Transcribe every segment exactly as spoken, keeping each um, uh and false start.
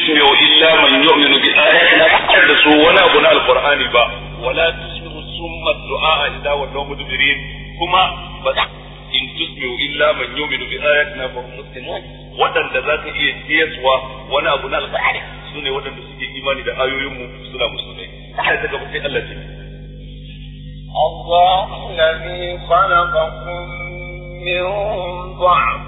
tusmi'u illa man yu'minu bi ayatina da su wani abu na alqur'ani ba wala tusmi'u summa du'a idza wallaw mudbirin kuma ba in tusmi'u illa man yu'minu bi ayatina fa hum muslimun wadanda zaka iya tiyaswa wani abu na alqur'ani sune wadanda suke imani da ayoyin mu suna musulmai sai daga sai Allah ce الله الذي خلقكم من ضعف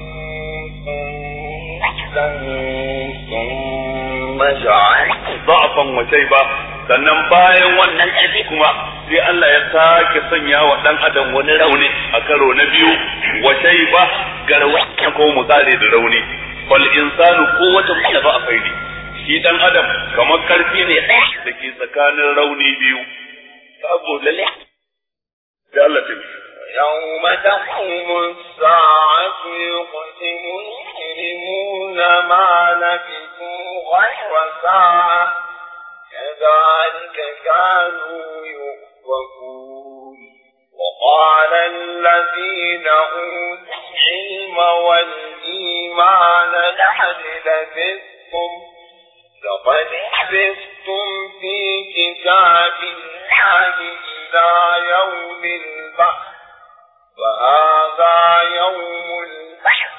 ثم جعل ضعفا وشيبا sannan bayan wannan ƙarfi kuma sai Allah ya sake sanya wa dan adam wani rauni a karo na biyu wa shayba garwa ko mutare da rauni fal insanu quwwatun ba a faidi shi dan adam kamar karfi ne da ke tsakanin rauni biyu saboda lalle da Allah ta يوم تقوم الساعة يقسم المجرمون ما لبثوا غير ساعة كذلك كانوا يؤفكون وقال الذين أوتوا العلم والإيمان لقد لبثتم لقد لبثتم في كتاب الله إلى يوم البعث فهذا يوم البحث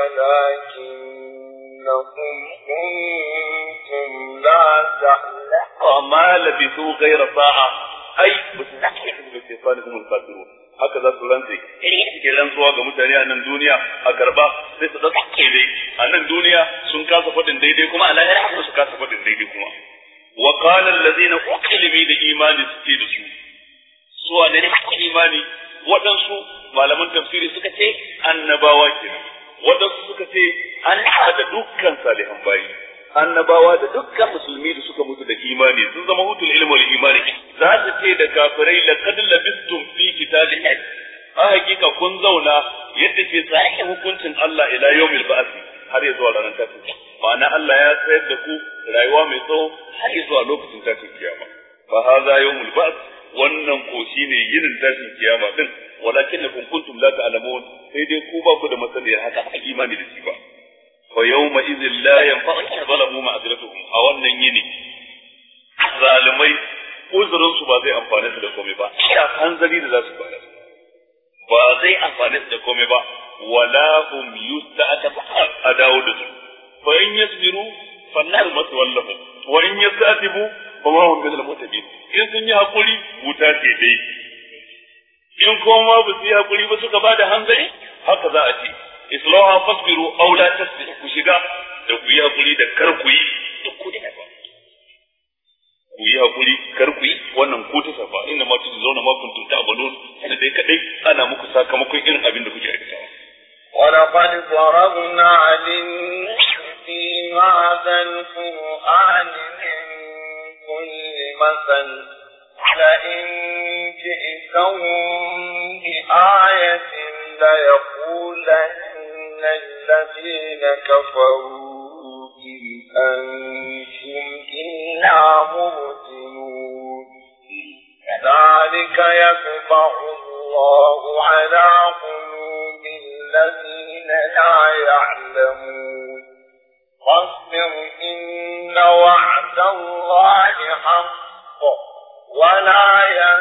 ولكنكم كنتم لا تعلمون وما لبثوا غير ساعة أي بتحقيق باستيقاظهم الكافرون هكذا سورانتي ke rantsuwa ga mutane a nan duniya a karba sai su dauke dai a nan duniya sun kasa fadin daidai kuma a lahira su kasa fadin daidai kuma wa qala allazina uqilu bil imani suke da su su ne imani waɗansu malaman tafsiri suka ce annabawa kenan waɗansu suka ce an haɗa dukkan salihan bayi annabawa da dukkan musulmi da suka mutu da imani sun zama hutul ilmi wal imani za su ce da kafirai laqad labistum fi kitabillahi a hakika kun zauna yadda ke tsarin hukuncin Allah ila yawmil ba'th har ya zuwa ranar tashin ma'ana Allah ya tsayar da ku rayuwa mai tsawo har ya zuwa lokacin tashin kiyama fa hadha yawmul ba'th wannan ko shine yinin tashin kiyama din walakinnakum kuntum la ta'lamun sai dai ku ba ku da masaniya haka a imani da shi ba fa yawma idhil la yanfa'u zalamu ma'adratuhum a wannan yini zalimai uzurin su ba zai amfane su da komai ba ina hanzari da za su fara ba zai amfane su da komai ba wala hum yusta'tabu adawu da su fa in yasbiru fannar maswallahu wa in yasta'tibu fa ma hum bil mutabin in sun yi hakuri wuta ce dai in kuma ba su yi hakuri ba suka bada hanzari haka za a ce islaha fasbiru aw la tasbiru ku shiga da ku yi hakuri da kar ku yi duk ku dina ba ku yi hakuri kar ku yi wannan ku ta safa inna ma tuzuna ma kuntum ta'malun sai dai kadai ana muku sakamakon irin abin da kuke aikatawa ولقد ضربنا للناس في هذا القرآن من كل مثل لئن جئتهم بآية ليقولن الذين كفروا إن أنتم إلا مبطلون كذلك يطبع الله على قلوب الذين لا يعلمون فاصبر إن وعد الله حق ولا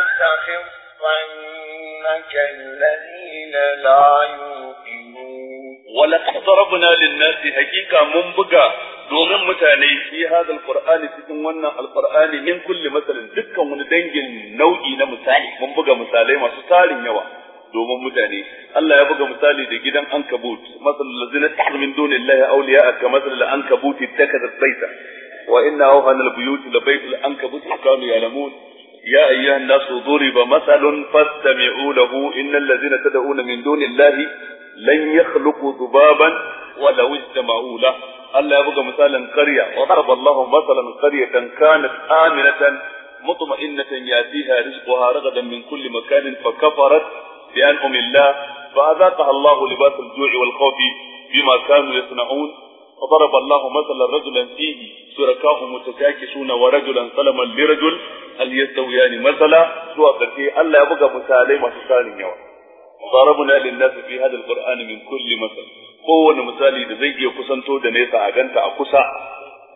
يستخفنك الذين لا يؤمنون ولقد ضربنا للناس حقيقة من بقى domin mutane fi hadal qur'ani cikin wannan alqur'ani min kulli masalin dukkan wani dangin nau'i na misali mun buga misalai masu tarin yawa domin mutane Allah ya buga misali da gidan ankabut masalul ladzina ta'budu min dunillahi awliya'a ka masalul ankabut ittakhadhat bayta wa inna awhana albuyut la baytul ankabut kanu ya'lamun ya ayyuhan nasu duriba masalun fastami'u lahu innal ladzina tad'una min dunillahi lan yakhluqu dhubaban wa law istama'u lahu Allah ya buga misalin qarya wa daraba Allahu masalan qaryatan kanat aminatan mutma'innatan yatiha rizquha ragadan min kulli makanin fakafarat bi an'ami Allah fa'adhaqaha Allahu libas al-ju'i wal khawfi bima kanu yasna'un wa daraba Allahu masalan rajulan fihi shurakaa'u mutasakishuna wa rajulan salaman li rajul hal yastawiyani masala zuwa kace Allah ya buga misalai masu tarin yawa ضربنا للناس في هذا القرآن من كل مثل kowane misali da zai iya kusanto da nesa a ganta a kusa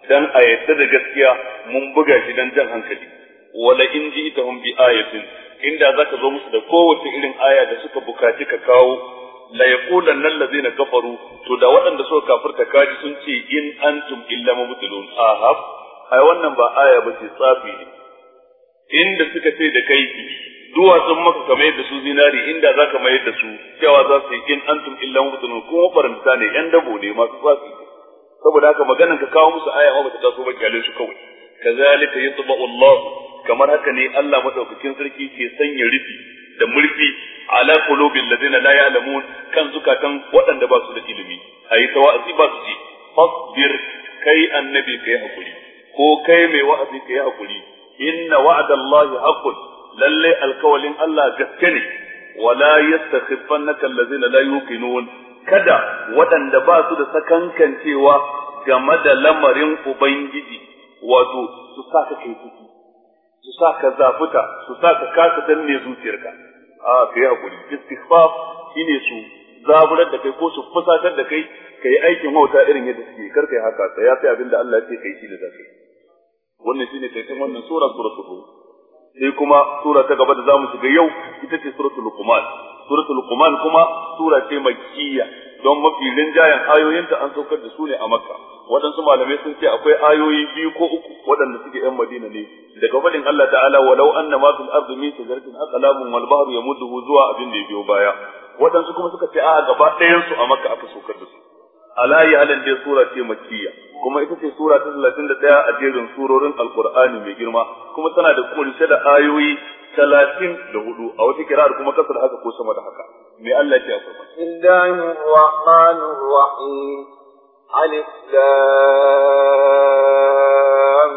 dan a yadda da gaskiya mun buga shi dan jan hankali wala in ji'tahum bi ayatin inda zaka zo musu da kowace irin aya da suka bukaci ka kawo la yaqulanna allazina kafaru to da waɗanda suka kafirta kaji sun ce in antum illa mubtilun ahab ai wannan ba aya ba ce tsafi ne inda suka ce da kai duwatsun maka ka mayar da su zinari inda zaka mayar da su cewa za su yi in antum illa mubtilun kuma faranta ne yan dabo ne masu tsafi saboda haka maganan ka kawo musu aya ba ta taso ba kyale su kawai kazalika yatba'u Allah kamar haka ne Allah madaukakin sarki ke sanya rufi da mulki ala qulubil ladina la ya'lamun kan zukatan waɗanda ba su da ilimi ayi tawazi ba su ji fasbir kai annabi kai hakuri ko kai mai wa'azi kai hakuri inna wa'dallahi haqqun lalle alkawalin Allah gaske ne wala yastakhifannaka allazina la yuqinun kada waɗanda ba su da sakankancewa game da lamarin ubangiji wato su saka kai ciki su saka zafuta su saka kasa danne zuciyarka a kai hakuri istighfar shine su zaburar da kai ko su fusatar da kai kai aikin wauta irin yadda suke kar kai haka sai ya sai abinda Allah ya ce kai shi da zakai wannan shine kai kan wannan sura suratul hud sai kuma sura ta gaba da zamu shiga yau ita ce suratul luqman suratul luqman kuma sura ce makkiyya don mafi rinjayen ayoyinta an saukar da su ne a makka waɗansu malamai sun ce akwai ayoyi biyu ko uku waɗanda suke yan madina ne daga faɗin Allah ta'ala walau anna ma fil ardi min shajaratin aqlamun wal bahru yamudduhu zuwa abin da ya biyo baya waɗansu kuma suka ce a gaba ɗayan su a makka aka saukar da su alayi halin dai sura ce makkiyya kuma ita ce sura ta talatin da ɗaya a jerin surorin alqur'ani mai girma kuma tana da kunshe da ayoyi talatin da hudu a wata kirar kuma kasar haka ko sama da haka me Allah ya ce a farko Bismillahir Rahmanir Rahim Alif Lam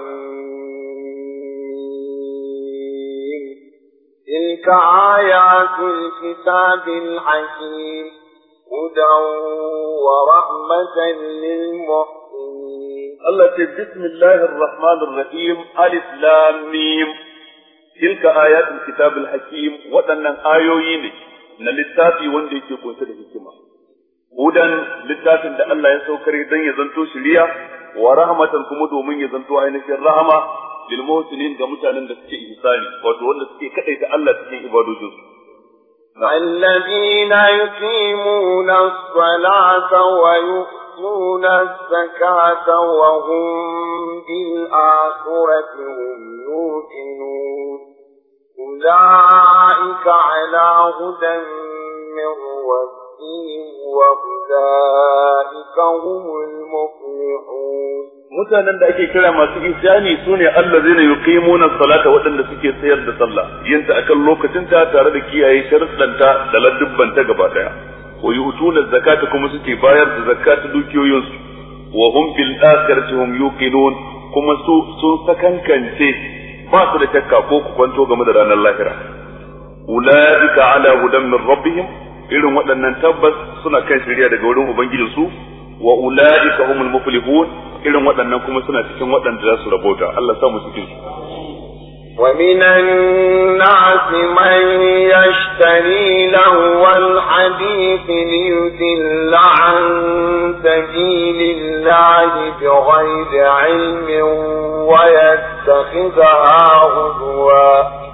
Mim Tilka ayatul kitabil hakim hudan wa rahmatan lil muhsinin Allah ce Bismillahir Rahmanir Rahim Alif Lam Mim Tilka ayatul kitabil hakim waɗannan ayoyi ne na littafi wanda yake kunshe da hikima hudan littafin da Allah ya saukare dan ya zanto shiriya wa rahmatan kuma domin ya zanto ainihin rahama lil muhsinin ga mutanen da suke ihsani wato wanda suke kadaita Allah cikin ibadojin su الذين يقيمون الصلاة ويؤتون الزكاة وهم بالآخرة هم يوقنون أولئك على هدى من ربهم وأولئك هم المفلحون mutanen da ake kira masu ihsani sune allazina yuqimuna salata wadanda suke tsayar da sallah yinta akan lokacin ta tare da kiyaye sharuɗanta da ladubban ta gaba daya wa yu'tuna zakata kuma suke bayar da zakata dukiyoyin su wa hum bil akhirati hum yuqinun kuma su sun sakankance ba su da shakka ko kwanto game da ranar lahira ulaika ala hudan min rabbihim irin waɗannan tabbas suna kan shari'a daga wurin ubangijinsu wa ulaika humul muflihun irin waɗannan kuma suna cikin waɗanda za su rabota Allah sa mu cikin su wa minan nasi man yashtari lahwal hadith liyudilla an sabilillahi bighayri ilmin wa yattakhidha huzwa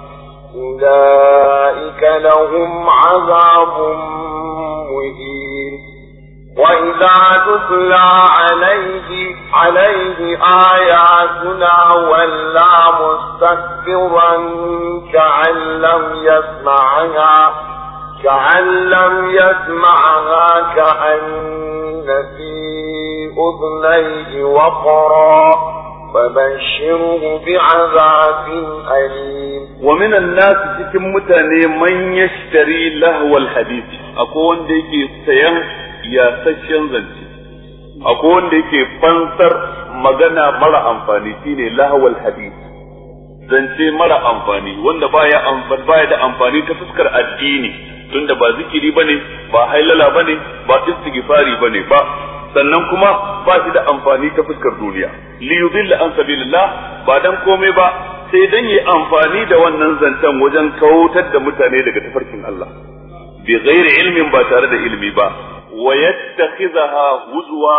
ulaika lahum azabun muhin وإذا تتلى عليه عليه آياتنا ولى مستكبرا كأن لم يسمعها كأن لم يسمعها كأن في أذنيه وقرا فبشره بعذاب أليم ومن الناس cikin mutane man yashtari lahwal hadith akwai wanda yake sayan yasasshen zance akwai wanda yake fansar magana mara amfani shine lahwal hadith zance mara amfani wanda baya amfani baya da amfani ta fuskar addini tunda ba zikiri bane ba hailala bane ba istighfari bane ba sannan kuma ba shi da amfani ta fuskar duniya li yudilla an sabilillah ba dan komai ba sai dan yi amfani da wannan zancen wajen kautar da mutane daga tafarkin Allah bi ghairi ilmin ba tare da ilmi ba wa yattakhidha huzwa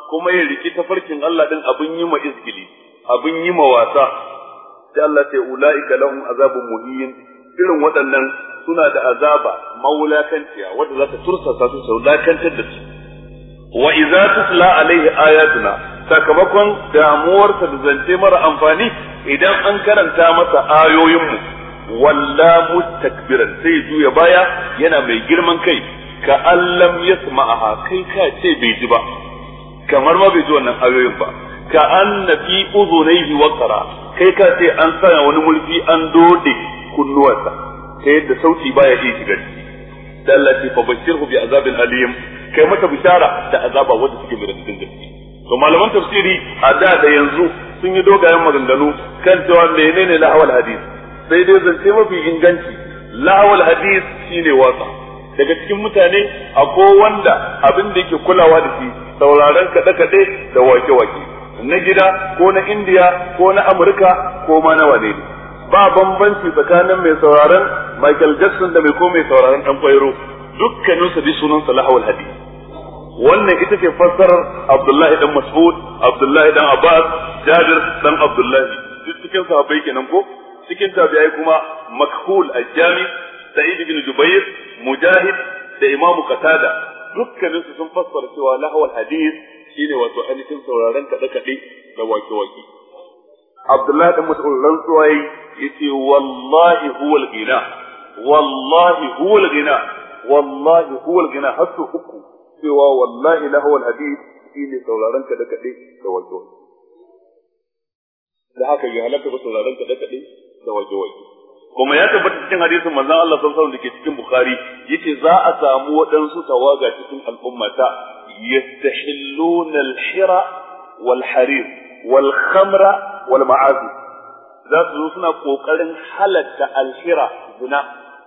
kuma ya riki tafarkin Allah din abin yi ma izgili abin yi ma wasa sai Allah ce ulaika lahum azabun muhin irin waɗannan suna da azaba maulakanciya wanda za ta tursasa su saulakantar da su wa idza tutla alaihi ayatuna sakamakon damuwarsa da zance mara amfani idan an karanta masa ayoyinmu walla mustakbiran sai juya baya yana mai girman kai ka allam yasma'aha kai ka ce bai ji ba kamar ma bai ji wannan ayoyin ba ka anna fi udhunayhi waqra kai ka ce an sanya wani mulki an dode kunnuwarsa ta yadda sauti baya iya shiga ciki dallati fa bashirhu bi azabin alim kai mata bishara da azaba wanda suke mai radadin gaske to malaman tafsiri a da da yanzu sun yi dogayen maganganu kan cewa menene lahawal hadis sai dai zance mafi inganci lahawal hadis shine wasa daga cikin mutane akwai wanda abin da yake kulawa da shi sauraron kaɗe-kaɗe da wake-wake na gida ko na indiya ko na amurka ko ma na wane ne ba bambanci tsakanin mai sauraron Michael Jackson da mai ko mai sauraron dan kwairo dukkanin su bi sunan salahul hadith wannan ita ce fassarar Abdullahi dan Mas'ud Abdullahi dan Abbas Jabir dan Abdullahi duk cikin sahabbai kenan ko cikin tabi'ai kuma Makhul al-Jami Sa'id ibn Jubair Mujahid da Imam Qatada dukkanin su sun fassara cewa lahawul hadith shine wato ainihin sauraron kaɗe-kaɗe da wake-wake Abdullahi dan Mas'ud rantsuwa yace wallahi huwal ghina wallahi huwal ghina wallahi huwal ghina hasu uku cewa wallahi lahawal hadith shine sauraron kada kade da wajo da haka ya halaka ba sauraron kada kade da wajo kuma ya tabbata cikin hadisin manzon Allah sallallahu alaihi wasallam dake cikin Bukhari yace za a samu wadansu tawaga cikin al'ummata yastahilluna al-hira wal harir wal khamra wal ma'azif za su zo suna kokarin halatta alhira zina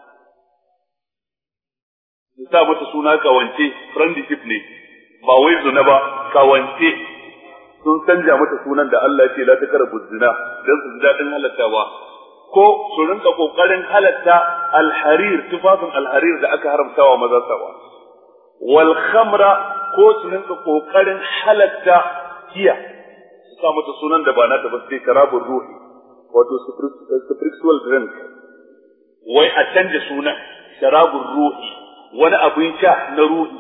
su sa mata suna kawance friendship ne ba wai zina ba kawance sun canja mata sunan da Allah ya ce la takarabu zina dan su ji dadin halattawa ko su rinka kokarin halatta alharir tufafin alharir da aka haramtawa maza sawa wal khamra ko su rinka kokarin halatta giya su sa mata sunan da ba na ta ba sai karabur ruhi wato spiritual drink wai a canja sunan sharabun ruhi wani abin sha na ruhi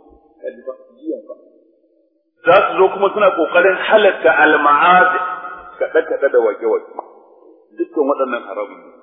za su zo kuma suna kokarin halatta al-ma'ad kada kada da wake wake dukkan waɗannan haramun ne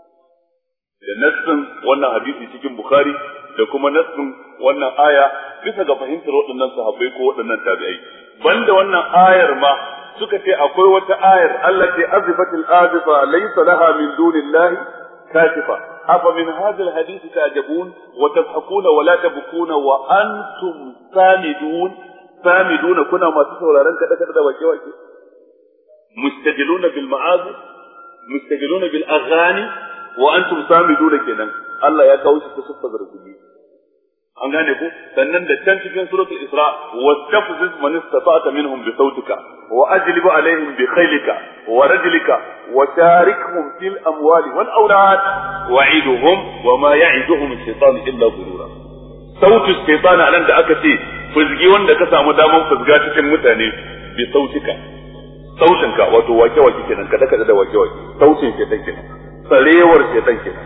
da nassin wannan hadisi cikin Bukhari da kuma nassin wannan aya bisa ga fahimtar waɗannan sahabbai ko waɗannan tabi'ai banda wannan ayar ma suka ce akwai wata ayar Allah ce azifatil azifa laysa laha min dunillahi kashifa afa min hadha alhadith ta'jabun wa tadhakuna wa la tabkuna wa antum samidun samidun kuna masu sauraron kada kada da wake wake mustajiluna bil ma'azif mustajiluna bil aghani wa antum samidun kenan Allah ya kawo shi ta sifar rubuni an gane ku sannan da can cikin suratul isra wastafziz man istata'ta minhum bi sautika wa ajlib alaihim bi khaylika wa rajlika wa sharikhum fil amwali wal awlad wa'iduhum wa ma ya'iduhum ash-shaytan illa ghurura sautus shaytan anan da aka ce fuzgi wanda ka samu daman fuzga cikin mutane bi sautika sautinka wato wake wake kenan kada kada da wake wake sautin shaytan kenan sarewar shaytan kenan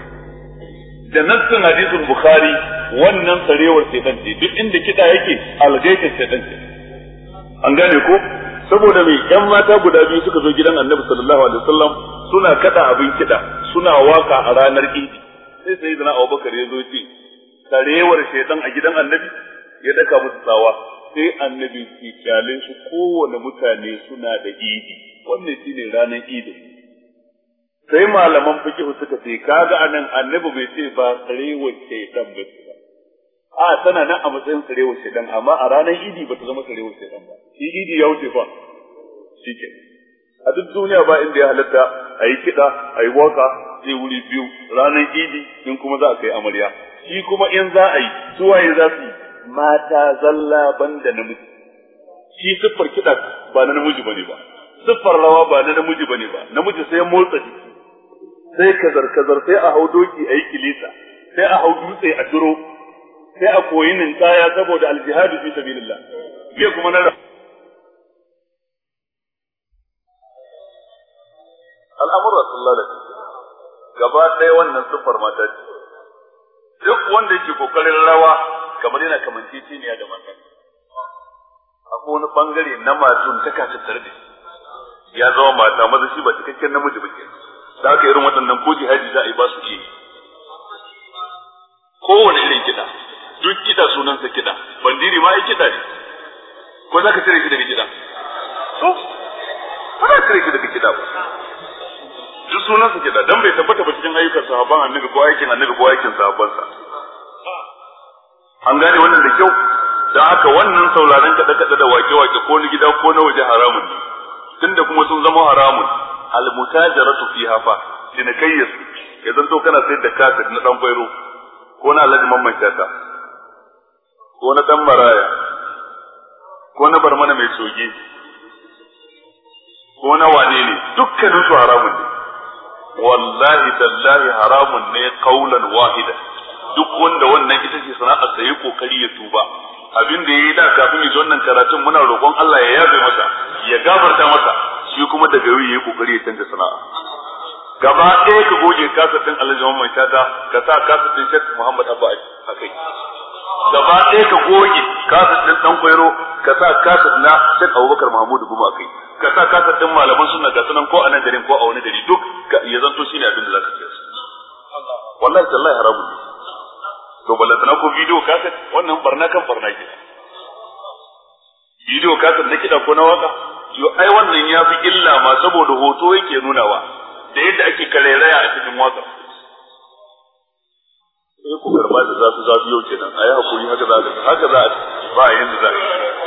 da nassin hadisul bukhari wannan sarewar shaytan ce duk inda kida yake algaitin shaytan ce an gane ko saboda mai yan mata guda biyu suka zo gidan annabi sallallahu alaihi wasallam suna kada abin kida suna waka a ranar idi sai sayyidina abubakar ya zo ce sarewar shaytan a gidan annabi ya daka musu tsawa sai annabi ki kyalin su kowane mutane suna da idi wannan shine ranar idi sai malaman fiqh suka ce kaga anan annabi bai ce ba sarewar shaytan ba a tana nan a matsayin sarewar shaytan amma a ranar idi ba ta zama sarewar shaytan ba shi idi ya wuce fa shike a duk duniya ba inda ya halatta ayi kida ayi waka sai wuri biyu ranar idi din kuma za a kai amarya shi kuma in za a yi suwaye za su mata zalla banda namiji shi siffar kida ba na namiji bane ba siffar rawa ba na namiji bane ba namiji sai motsa jiki sai kazar-kazar sai a hau doki a yi kilisa sai a hau dutse a duro sai a koyi ninkaya saboda aljihadu fi sabilillah me kuma na sun lalace gaba ɗaya wannan siffar mata ce duk wanda yake kokarin rawa kamar yana kamanceceniya da mata akwai wani bangare na matun ta kasa tare da ya zama mata maza shi ba cikakken namiji ba ke da haka irin waɗannan ko jihadi za a yi ba su iya kowane irin kiɗa duk kiɗa sunansa kiɗa bandiri ma ai kiɗa ne ko za ka cire shi daga kiɗa so ba za ka cire shi daga kiɗa ba duk sunansa kiɗa dan bai tabbata ba cikin ayyukan sahabban annabi ko aikin annabi ko aikin sahabbansa an gane wannan da kyau da haka wannan sauraron kaɗe-kaɗe da wake-wake ko na gida ko na waje haramun ne tunda kuma sun zama haramun al-mutajaratu fiha fa dinakayyas ya zanto kana sayar da kafir na dan bairo ko na alhaji mamman shata ko na dan maraya ko na barmana mai soge ko na wane ne dukkanin su haramun ne wallahi tallahi haramun ne qaulan wahida duk wanda wannan ita ce sana'ar sa yi kokari ya tuba abin da yayi da kafin yi wannan karatun muna roƙon Allah ya yabe masa ya gafarta masa shi kuma daga yau yayi kokari ya canza sana'a gaba ɗaya ka goge kasar din Alhaji Muhammad Shata ka sa kasar din Sheikh Muhammad Abba akai gaba ɗaya ka goge kasar din Dan Kwairo ka sa kasar na Sheikh Abubakar Mahmud Guma akai ka sa kasar din malaman sunna ga sunan ko a nan garin ko a wani gari duk ya zanto shine abin da zaka ce wallahi tallahi haramun ne to balantana ko video kaset wannan barna kan barna ke video kaset na kiɗa ko na waka yo ai wannan ya fi illa ma saboda hoto yake nunawa da yadda ake karairaya a cikin waka sai ku karba da zafi zafi yau kenan ayi hakuri haka za ka haka za ba yanda za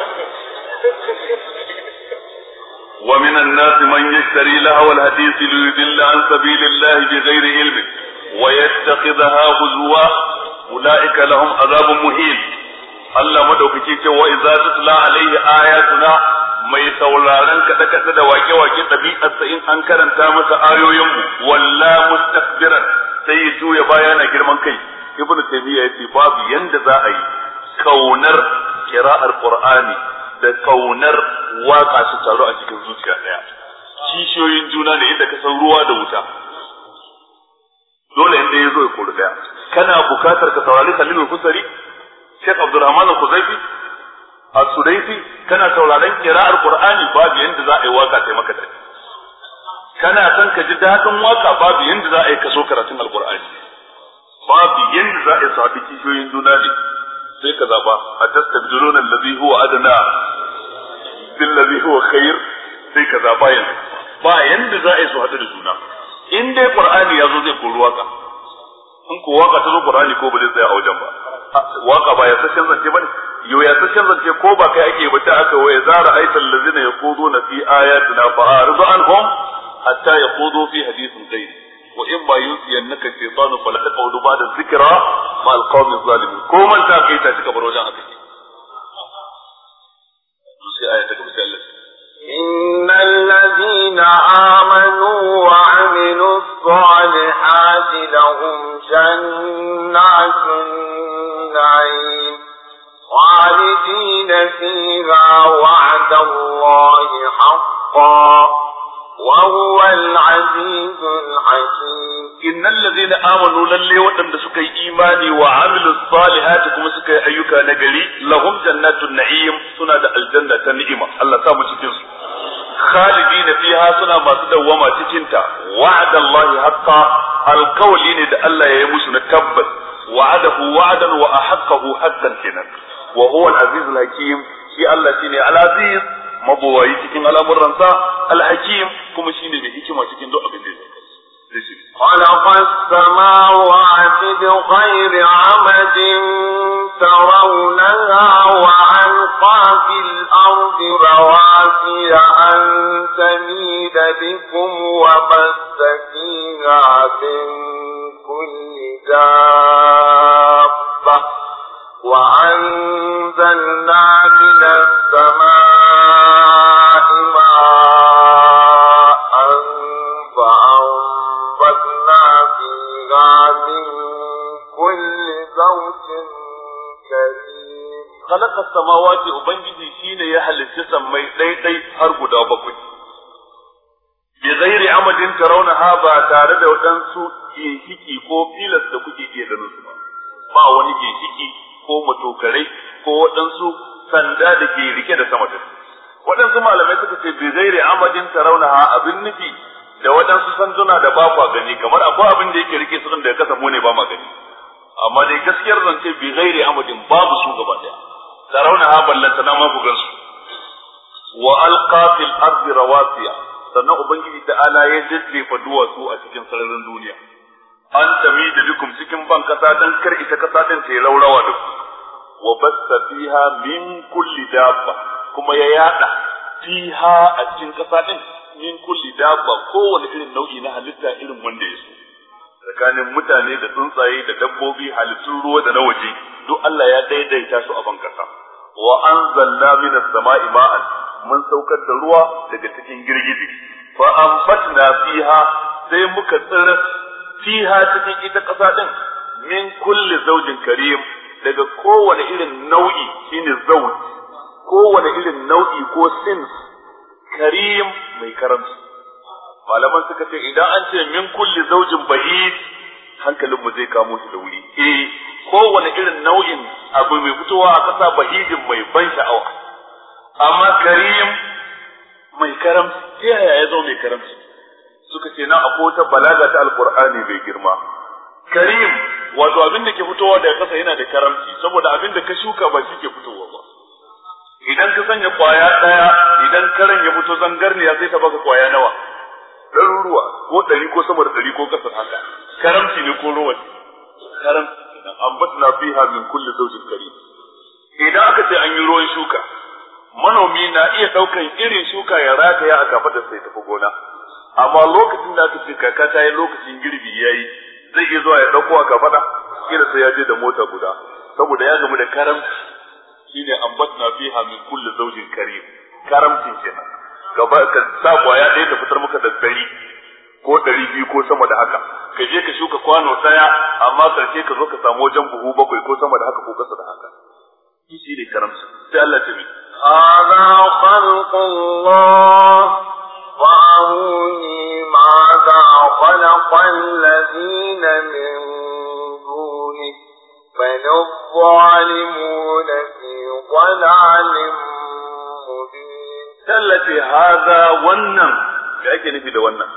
wa minan nas man yashtari lahu al-hadith liyudilla an sabilillahi bighairi ilmin wa yattakhidha huzwa ulaika lahum azabun muhin Allah madaukake ce wa idza tutla alaihi ayatuna mai sauraron kada kada da wake wake dabi'ar sa in an karanta masa ayoyin mu walla mustakbiran sai ya juya baya na girman kai ibnu taymiya yace babu yanda za a yi kaunar qira'ar qur'ani da kaunar waka su taru a cikin zuciya daya kishiyoyin juna ne inda ka san ruwa da wuta dole inda yazo ya kula daya kana bukatar ka saurari Khalilul Kusari Sheikh Abdulrahman Al-Khuzaifi As-Sudaifi kana sauraron qira'ar Qur'ani babu yanda za a yi waka sai maka dai kana san ka ji dadin waka babu yanda za a yi kaso karatun Al-Qur'ani babu yanda za a yi sabi kishoyin juna ne sai ka zaba atastabdiluna allazi huwa adna bil ladhi huwa khair sai ka zaba yanzu ba yanda za a yi su hadu da juna in dai Qur'ani yazo zai koro waka in ko waka ta zo Qur'ani ko ba zai tsaya a wajen ba waka ba ya sashen zance bane yo ya sashen zance ko ba kai ake bata aka waye zara aital ladina yaquduna fi ayatina fa aridu anhum hatta yaqudu fi hadithin ghayri wa in ba yusiyannaka shaytanu fala taqudu ba'da dhikra ma alqawmi zalimin ko man ta kai ta cika bar wajen aka ce sai aya ta gaba sai Allah إن الذين آمنوا وعملوا الصالحات لهم جنات النعيم خالدين فيها وعد الله حقا وهو العزيز الحكيم إن الذين آمنوا للي وطن سكي إيماني وعملوا الصالحات كما سكي أيوكا نقلي لهم جنات النعيم سنة الجنة النعيمة الله سامو تكنسو خالدين فيها سنة ما تدوما تكنتا وعد الله حقا القولين دا الله يموس نتبت وعده وعدا وأحقه حقا كنا وهو العزيز الحكيم في الله سيني العزيز mabuwayi cikin al'amuransa al-hakim kuma shine mai hikima cikin duk abin da yake خلق السماوات بغير عمد ترونها وألقى في الأرض رواسي أن تميد بكم وبث فيها من كل دابة وأنزلنا من السماء ماء فأنبتنا فيها من كل زوج كريم خلق السماوات وبنجي شيء يحل الجسم مي داي داي har guda bakwai bi ghairi amadin tarawnaha ba tare da wadansu ginshiki ko filas da kuke iya ganin su ba ba wani ginshiki ko matokarai ko wadansu sanda da ke rike da sama din wadansu malamai suka ce bi ghairi amadin tarawnaha abin nufi da wadansu sanduna da ba kwa gani kamar akwai abin da yake rike su din da ya kasa mu ne ba ma gani amma dai gaskiyar zance bi ghairi amadin babu su gaba daya tarawnaha ballanta na ma ku gansu wa alqa fil ardi rawasiya sannan ubangiji ta'ala ya jaddefa duwatsu a cikin sararin duniya an tami da bikum cikin ban kasa dan kar ita kasa din ta laurawa da wa basta fiha min kulli dabba kuma ya yada fiha a cikin kasa din min kulli dabba kowane irin nau'i na halitta irin wanda ya so tsakanin mutane da tsuntsaye da dabbobi halittun ruwa da na waje duk Allah ya daidaita su a ban kasa wa anzalna minas sama'i ma'an mun saukar da ruwa daga cikin girgije fa ambatna fiha sai muka tsira fiha cikin ita kasa din min kulli zawjin karim daga kowane irin nau'i shine zawj kowane irin nau'i ko sins karim mai karamci malaman suka ce idan an ce min kulli zawjin bahid hankalin mu zai kamo shi da wuri eh kowane irin nau'in abu mai fitowa a kasa bahidin mai ban sha'awa amma karim mai karamci ta yaya ya zo mai karamci suka ce na akwai wata balaga ta alqur'ani mai girma karim wato abin da ke fitowa daga kasa yana da karamci saboda abin da ka shuka ba shi ke fitowa ba idan ka sanya kwaya daya idan karen ya fito zangarniya sai ta baka kwaya nawa ɗaruruwa ko ɗari ko sama da ɗari ko kasar haka karamci ne ko ruwa karamci kenan ambatna fiha min kulli zawjin karim idan aka ce an yi ruwan shuka manomi na iya daukan irin shuka ya rataya a kafadar sai tafi gona amma lokacin da aka ce kaka ta yi lokacin girbi yayi zai iya zuwa ya dauko a kafada kila sai ya je da mota guda saboda ya gamu da karamci shine ambatna fiha min kulli zawjin karim karamcin kenan gaba ka sa kwaya ɗaya ta fitar maka da dari ko ɗari biyu ko sama da haka ka je ka shuka kwano ɗaya amma karshe ka zo ka samu wajen buhu bakwai ko sama da haka ko kasa da haka shi ne karamci sai Allah ta mi هذا خلق الله فأروني ماذا خلق الذين من دونه بل الظالمون في ضلال مبين التي هذا wannan da ake nufi da wannan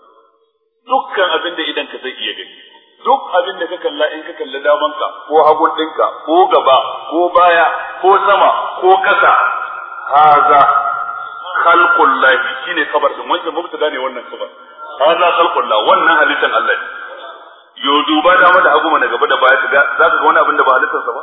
dukkan abin da idan ka zai iya gani duk abin da ka kalla in ka kalli damanka ko hagun ɗinka ko gaba ko baya ko sama ko kasa haza khalqul lahi shine kabar din wannan mubtada ne wannan kabar haza khalqul lahi wannan halittan Allah ne yo duba dama da hagu mana gaba da baya kaga zaka ga wani abin da ba halittar sa ba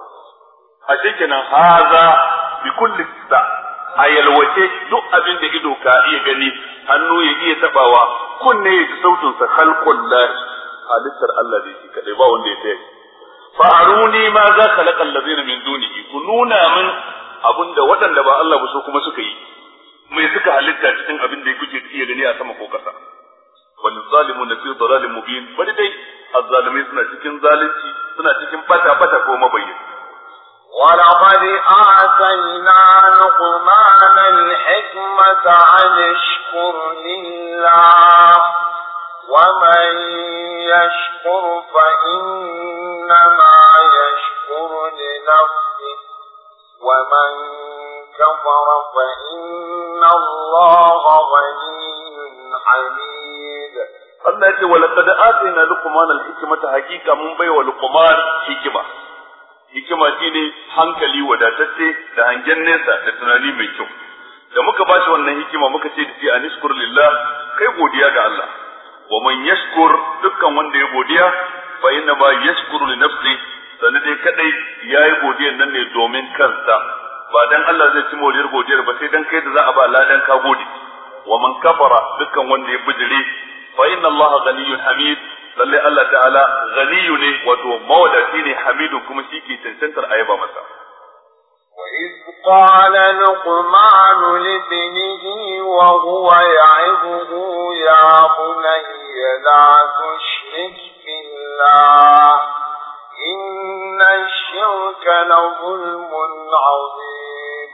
a kenan haza bi kulli sa ayalwace duk abin da ido ka iya gani hannu ya iya tabawa kunne ya ji sautin sa khalqul lahi halittar Allah ne shi kadai ba wanda ya tsaye fa aruni ma za khalaqa allazina min dunihi ku nuna min abinda waɗanda ba Allah ba so kuma suka yi mai suka halitta cikin abin da kuke iya gani a sama ko kasa wal zalimuna fi dalalin mubin bari dai azzalimai suna cikin zalunci suna cikin bata bata ko mabayyin ولقد آتينا لقمان الحكمة أن اشكر لله ومن يشكر فإنما يشكر لنفسه ومن كفر فإن الله غني حميد Allah ya ce walaqad atina luqman al-hikmata hakika mun baiwa luqman hikima hikima shine hankali wadatacce da hangen nesa da tunani mai kyau da muka bashi wannan hikima muka ce da shi anishkur lillah kai godiya ga Allah wa man yashkur dukkan wanda ya godiya fa inna ma yashkuru li nafsi sanin dai kadai yayi godiyan nan ne domin kansa ba dan Allah zai ci moriyar godiyar ba sai dan kai da za a ba ladan ka gode wa man kafara dukkan wanda ya bijire fa inna Allah ghaniyyun hamid lalle Allah ta'ala ghaniyu ne wato mawadati ne hamidu kuma shi ke tantantar ayaba masa وإذ قال لقمان لابنه وهو يعظه يا بني لا تشرك بالله إن الشرك لظلم عظيم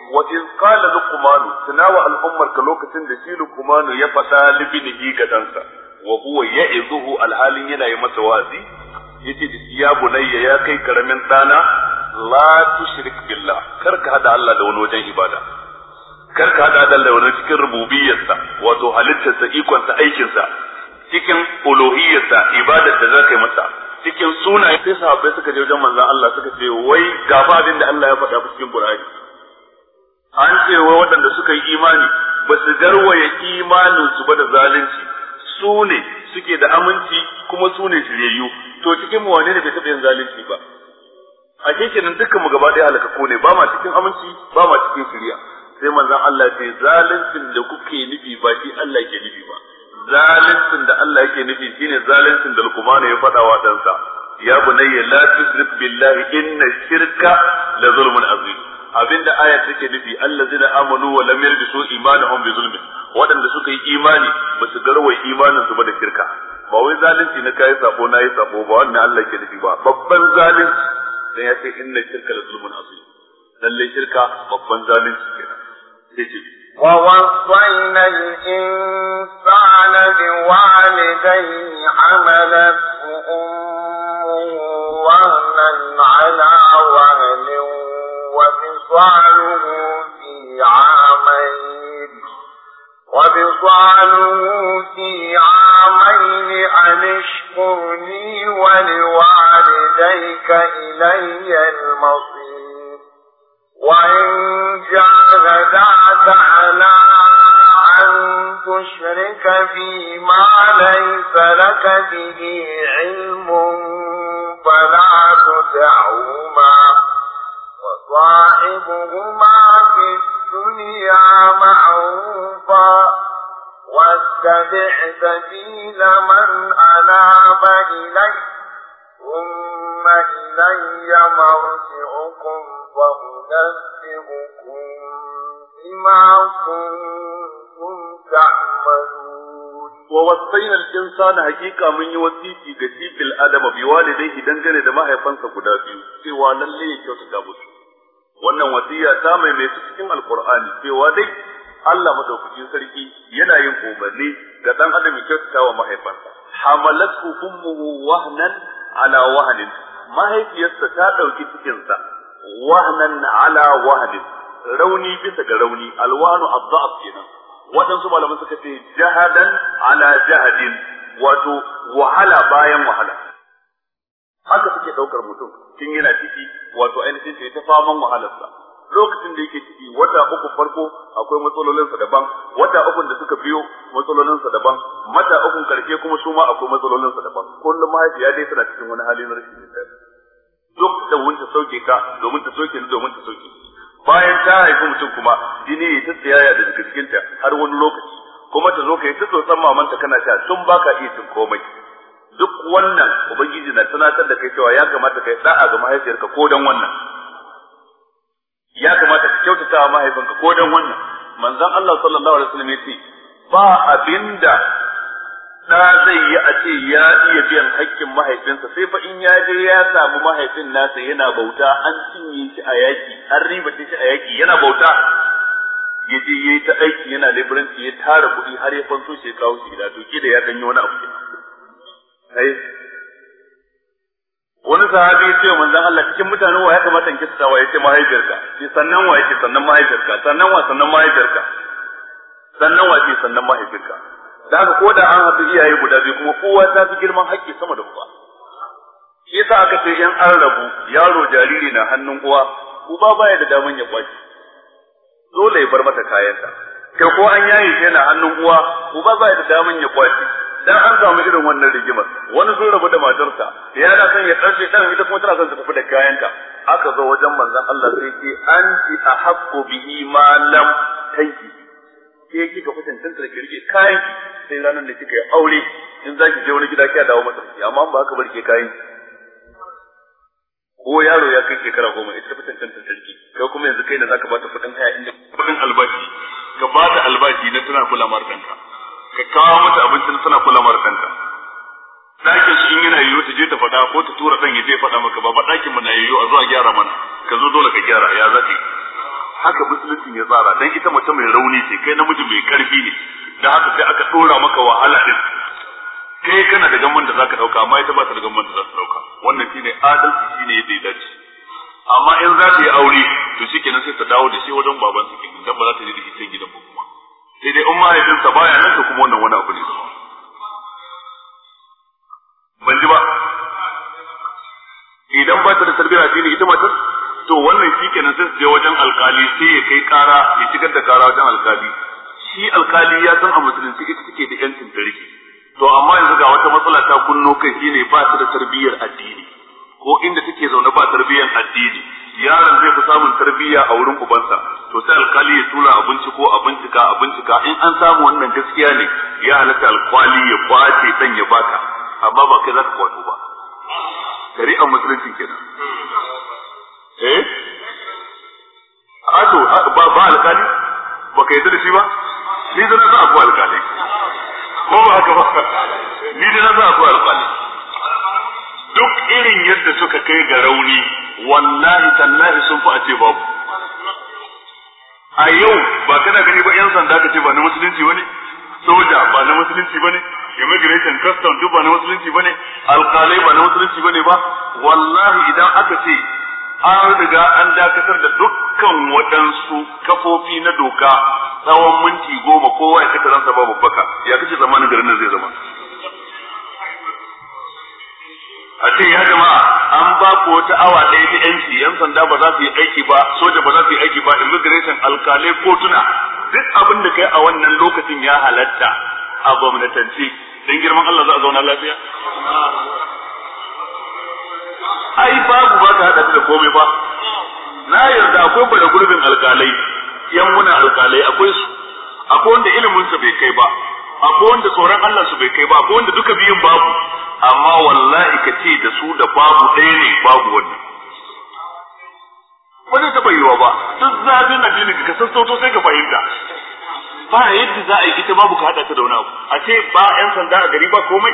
wa iz qala luqman tunawa al-ummar ka lokacin da shi luqman ya fada libinihi ga dansa wa huwa ya'izuhu alhalin yana yi masa wazi yace da ya bunayya ya kai karamin dana la tushrik billah kar ka hada Allah da wani wajen ibada kar ka hada Allah da wani cikin rububiyyarsa wato halittarsa ikonsa aikinsa cikin uluhiyyarsa ibadar da zaka yi masa cikin sunaye. Sai sahabbai suka je wajen manzon Allah suka ce wai gafa abin da Allah ya faɗa cikin Qur'ani an ce wai waɗanda suka yi imani ba su garwaye imanin su ba da zalunci su ne suke da aminci kuma su ne shiryayyu to cikin mu wane ne bai taɓa yin zalunci ba a kenan dukkan mu gaba ɗaya halakaku ne ba ma cikin aminci ba ma cikin shiriya. Sai manzon Allah ce zaluncin da kuke nufi ba shi Allah ke nufi ba zaluncin da Allah yake nufi shine zaluncin da Luqman ya faɗa wa ɗansa ya bunayya la tushrik billahi inna shirka la zulmun azim. Abinda aya take nufi allazina amanu wa lam yalbisu imanuhum bi zulmin wadanda suka yi imani ba su garwaye imanin su ba da shirka ba wai zalunci na kai sabo na yi sabo ba wannan Allah ke nufi ba babban zalunci dan ya ce inna shirka la zulmun azim lalle shirka babban zalunci kenan sai ce ووصينا الإنسان بوالديه حملته أمه وهنا على وهن وفصاله في عامين وفصاله في عامين أن اشكر لي ولوالديك إلي المصير وإن جاهداك على أن تشرك فيما ليس لك به علم فلا تطعهما وصاحبهما في الدنيا معروفا واتبع سبيل من أناب إلي ثم إلي مرجعكم فأنبئكم بما كنتم تعملون. ووصينا الإنسان حقيقة من يوصيتي كتيب الأدب بوالديه dangane da mahaifansa guda biyu cewa lalle ya kyautata musu. Wannan wasiya ta maimaita cikin Alkur'ani cewa dai Allah madaukakin sarki yana yin umarni ga dan adam ya kyautata wa mahaifansa. Hamalathu ummuhu wahnan ala wahnin, mahaifiyarsa ta dauki cikin sa wahnan ala wahnin, rauni bisa ga rauni, alwanu ad-da'f kenan. Wadansu malaman suka ce jahadan ala jahadin, wato wahala bayan wahala. Haka suke daukar mutum tun yana ciki, wato ainihin sai ta faman wahalarsa. Lokacin da yake ciki wata uku farko akwai matsalolinsa daban, wata uku da suka biyo matsalolinsa daban, mata uku karshe kuma su ma akwai matsalolinsa daban. Kullum mahaifiya dai tana cikin wani hali na rashin lafiya. Duk da wanda sauke ka domin ta sauke ni domin ta sauke. Bayan ta haifi mutum kuma jini ya tsiyaya da daga cikinta har wani lokaci, kuma ta zo ka yi ta tsotsan mamanta kana sha tun baka iya cin komai. Duk wannan ubangiji na tunatar da kai cewa ya kamata kai da'a ga mahaifiyarka ko dan wannan. Ya kamata ka kyautata wa mahaifinka ko dan wannan. Manzon Allah sallallahu alaihi wasallam yace ba abinda da zai yi a ce ya iya biyan haƙƙin mahaifinsa sai fa in ya je ya samu mahaifin nasa yana bauta an cinye shi a yaki an ribace shi a yaki yana bauta ya je yayi ta aiki yana leburanci ya tara kuɗi har ya fanso shi ya kawo shi gida to kida ya danyo wani abu kenan. Ai wani sahabi ya ce wa manzon Allah cikin mutanen wa ya kamata in kissa wa yace mahaifiyarka sai sannan wa yace sannan mahaifiyarka sannan wa sannan mahaifiyarka sannan wa yace sannan mahaifiyarka da haka ko da an haɗu iyaye guda biyu kuma kowa ta fi girman haƙƙi sama da uba. Shi yasa aka ce in an rabu yaro jariri na hannun uwa uba baya da daman ya kwaci dole ya bar mata kayanta kai ko an yaye shi na hannun uwa uba baya da daman ya kwaci. Dan an samu irin wannan rigimar wani sun rabu da matarsa yana son ya karshe dan ita kuma tana son ta tafi da kayanta aka zo wajen manzon Allah sai ce anti ahaqqu bihi ma lam tanki ke kika fitin tantar ki rike kayan ki sai ranar da kika yi aure in zaki je wani gida kiya dawo mata amma ba haka barke kayan ko yaro ya kai shekara goma ita fitin tantar ki kai kuma yanzu kai ne zaka bata kudin haya inda kudin albashi ka bata albashi na tana kula markanka ka kawo mata abincin suna kula mara ɗanka. Ɗakin su in yana yiwu ta je ta faɗa ko ta tura ɗan ya je faɗa maka ba ɗakin mu na yiwu a zuwa gyara mana ka zo dole ka gyara ya za ka yi. haka musulunci ya tsara, dan ita mace mai rauni ce, kai namiji mai karfi ne, da haka sai aka dora maka wahala din. Kai kana da gamman da zaka dauka, amma ita ba ta da gamman da za ta dauka. Wannan shine adalci, shine yadda ya dace. Amma in za ta yi aure to shikenan sai ta dawo da shi wajen baban sa kenan, dan ba za ta je da shi gidan ba kuma. Sai dai in mahaifinsa baya nan to kuma wannan wani abu ne. Ban ji ba. Idan ba ta da tarbiyya addini ita matar, to wannan shikenan sai su je wajen alkali, sai ya kai kara, ya shigar da kara wajen alkali. Shi alkali ya san a musulunci ita take da yancin ta rike. To amma yanzu ga wata matsala ta kunno kai, shine ba ta da tarbiyyar addini, ko inda take zaune ba tarbiyyar addini, yaron zai fi samun tarbiyya a wurin ubansa, to sai alkali ya tura a binciko a bincika a bincika, in an samu wannan gaskiya ne ya halatta alkali ya kwace dan ya baka, amma ba kai za ka kwato ba. Shari'ar musulunci kenan. Eh? A to ba ba alkali ba ka yarda da shi ba? Ni da na za a ko alkali. Ko ba haka ba? Ni da na za a ko alkali. Duk irin yadda suka kai ga rauni, wallahi tallahi sun fi a ce babu. A yau ba kana gani ba yan sanda ka ce ba na musulunci bane, soja ba na musulunci bane, immigration custom duk ba na musulunci bane, alkalai ba na musulunci bane ba. Wallahi idan aka ce an riga an dakatar da dukkan waɗansu kafofi na doka tsawon minti goma, kowa ya kata ransa babu baka, ya kace zamanin garin nan zai zama. A ce ya jama'a an ba ku wata awa ɗaya ta yanci, yan sanda ba za su yi aiki ba, soja ba za su yi aiki ba, immigration, alkalai, kotuna, duk abin da kai a wannan lokacin ya halatta a gwamnatance. Dan girman Allah za a zauna lafiya? Ai babu ba ta hada da komai ba. Na yarda akwai bada gurbin alkalai, yan muna alkalai akwai su, akwai wanda ilimin su bai kai ba, akwai wanda tsoron Allah su bai kai ba, akwai wanda duka biyun babu. Amma wallahi ka ce da su da babu ɗaya ne babu wannan. Ba zai taɓa yiwa ba, duk zafin addini ka sassauto sai ka fahimta. Ba yadda za a yi ita babu ka haɗa ta da wani abu. A ce ba ‘yan sanda a gari ba komai.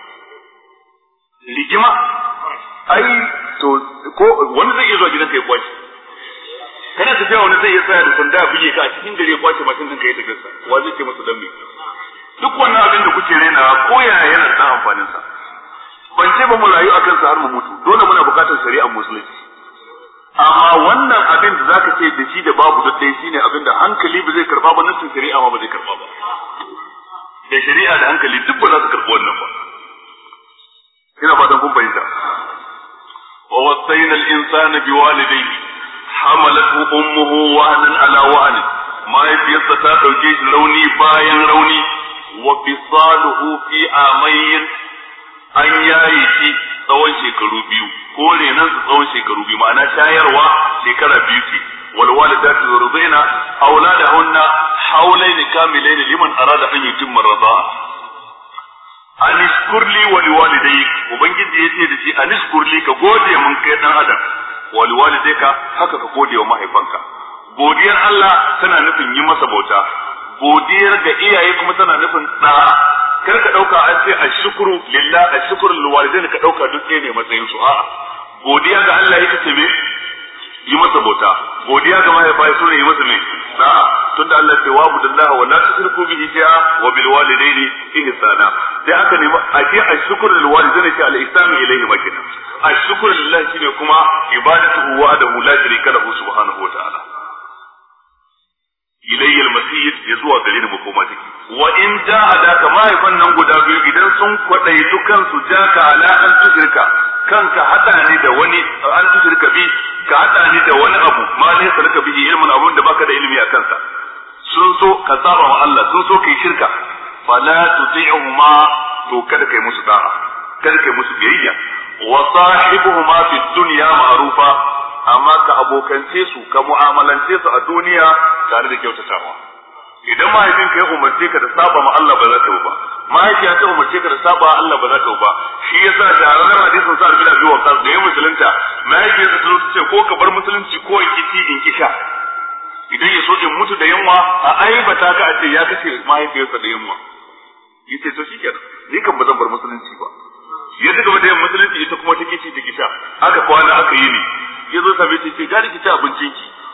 Rigima. Ai, to, ko wani zai iya zuwa gidanka ya kwace. Kana tafiya wani zai iya tsaya da sanda ya buge ka a cikin gari ya kwace mashin ɗinka ya tafiyarsa. Wa zai ce masa dan me? Duk wannan abin da kuke rena ko yaya yana da amfaninsa. Ban ce ba mu rayu akan sa har mu mutu, dole muna bukatar shari'ar musulunci. Amma wannan abin da zaka ce da shi da babu da dai shine abin da hankali ba zai karba ba, nassin shari'a ma ba zai karba ba. Da shari'a da hankali duk ba za su karbi wannan ba. Ina fatan kun fahimta. Wa wasayna al-insana biwalidayhi hamalathu ummuhu wahnan ala wahn. Mahaifiyarsa ta dauke shi rauni bayan rauni, wa fisaluhu fi amayn, an yaye shi tsawon shekaru biyu, ko renan su tsawon shekaru biyu, ma'ana shayarwa shekara biyu ce. wal walidatu yurضina auladahunna hawlayn kamilayn liman arada an yutimma ar-rida'a. Anishkur li wa liwalidayk, ubangiji yace da shi anishkur li, ka gode mun kai dan adam, wa liwalidayka haka ka gode wa mahaifanka. Godiyar Allah tana nufin yi masa bauta, godiyar ga iyaye kuma tana nufin da'a. Kar ka dauka an ce ashkuru lillah ashkuru lil walidain, ka dauka duk ne matsayin su. A'a, godiya ga Allah yake ce me yi masa bauta, godiya ga mahaifa ya sune yi masa me da'a. Tunda Allah ce wa budallahi wa la tushriku bihi shay'a wa bil walidaini ihsana. Sai aka nemi a ce ashkuru lil walidain ce al ihsanu ilayhi makina. Ashkuru lillah shine kuma ibadatuhu wa adahu la sharika lahu subhanahu wa ta'ala. Ilayya al-masir, ya zuwa gare ni makoma take. Wa in jahadaka, mahaifan nan guda biyu idan sun kwadai dukan su jaka ala an tusirka, kanka hada ni da wani an tusirka bi, ka hada ni da wani abu ma ne sarka bi ilmin abun da baka da ilimi a kansa. Sun so ka saba wa Allah, sun so kai shirka, fala tuti'uhuma, to kada kai musu da'a, kada kai musu biyayya. Wa sahibuhuma fi dunya ma'rufa, amma ka abokance su, ka mu'amalance su a duniya tare da kyautatawa. Idan mahaifinka ya umarce ka da saba ma Allah ba za ka ba, mahaifiya ta umarce ka da saba ma Allah ba za ka ba. Shi yasa shahararren hadisin sa bin Abi Waqqas da ya musulunta, mahaifiyarsa ta zo ta ce ko ka bar musulunci ko in kici in kisha. Idan ya so in mutu da yunwa, a aibata ka a ce ya kace mahaifiyarsa da yunwa. Yace to shikenan, ni kan ba zan bar musulunci ba. Ya daga wata yin musulunci ita kuma ta kici ta kisha. Aka kwana aka yi ne. Ya zo sabai ce gari ki ci abincin ki, wallahi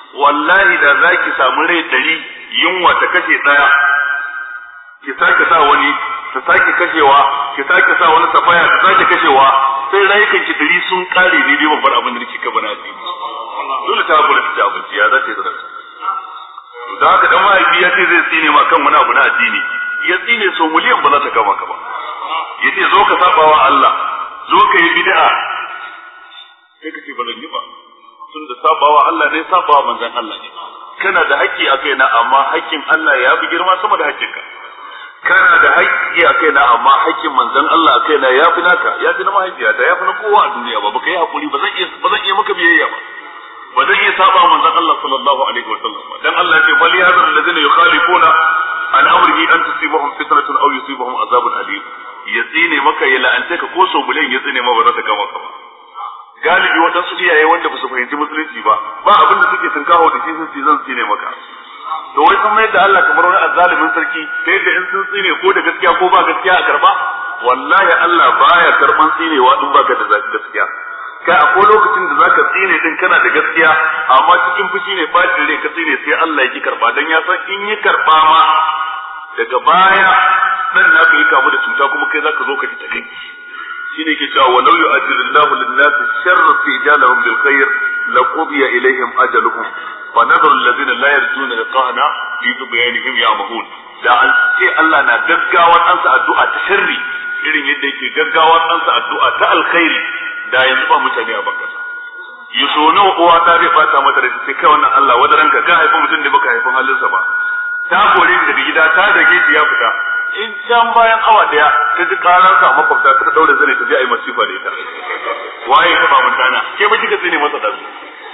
wallahi da zaki samu rai dari yunwa ta kashe daya ki sake sa wani ta sake kashewa ki sake sa wani safaya ta sake kashewa sai rayukan ki dari sun kare ne dai babbar abin da kika bana ji dole ta bula ta abinci ya za ta yi da da haka dan mahaifi ya ce zai tsine ma kan wani abu na addini ya tsine so miliyan ba za ta kama ka ba yace zo ka sabawa Allah zo ka yi bid'a sai ka ce ba zan yi ba tun da sabawa Allah ne sabawa manzon Allah ne kana da haƙƙi a kaina amma haƙƙin Allah ya fi girma sama da haƙƙinka kana da haƙƙi a kaina amma haƙƙin manzon Allah a kaina ya fi naka ya fi na mahaifiyata ya fi na kowa a duniya ba baka yi hakuri ba zan iya ba zan iya maka biyayya ba ba zan iya saba manzon Allah sallallahu alaihi wa sallam dan Allah ya ce bal yahzar alladhina yukhalifuna an amrihi an tusibahum fitnatun aw yusibahum azabun alim ya tsine maka ya la'ance ka ko so bulen ya tsine ma ba za ta kama ka ba galibi wadansu iyaye wanda ba su fahimci musulunci ba ba abin da suke tunkaho da shi sun ci zan tsine maka to wai sun mai da Allah kamar wani azzalimin sarki ta yadda in sun tsine ko da gaskiya ko ba gaskiya a karba wallahi Allah baya karban tsinewa in baka da gaskiya kai akwai lokacin da zaka tsine din kana da gaskiya amma cikin fushi ne bacin rai ka tsine sai Allah yake karba dan ya san in yi karba ma daga baya dan na yi kamu da cuta kuma kai zaka zo ka ji ta kai shine ke cewa walau yu'ajjilullahu lin-nasi sharra ijalahum bil khair laqudiya ilayhim ajaluhum fa nadharu alladhina la yarjuna liqa'ana fi tughyanihim ya'mahun da an ce Allah na gaggawar ansa addu'a ta sharri irin yadda yake gaggawar ansa addu'a ta alkhairi da yanzu ba mutane a bankasa yuso nawa uwa ta bai fata mata da sai kai wannan Allah wadaranka ka haifa mutum da baka haifin halinsa ba ta kore daga gida ta dage shi ya fita in can bayan awa daya ta ji karar sa makwabta ta daure zane ta je ayi masifa da ita waye ka ba mutana ke ba kika tsine masa dazu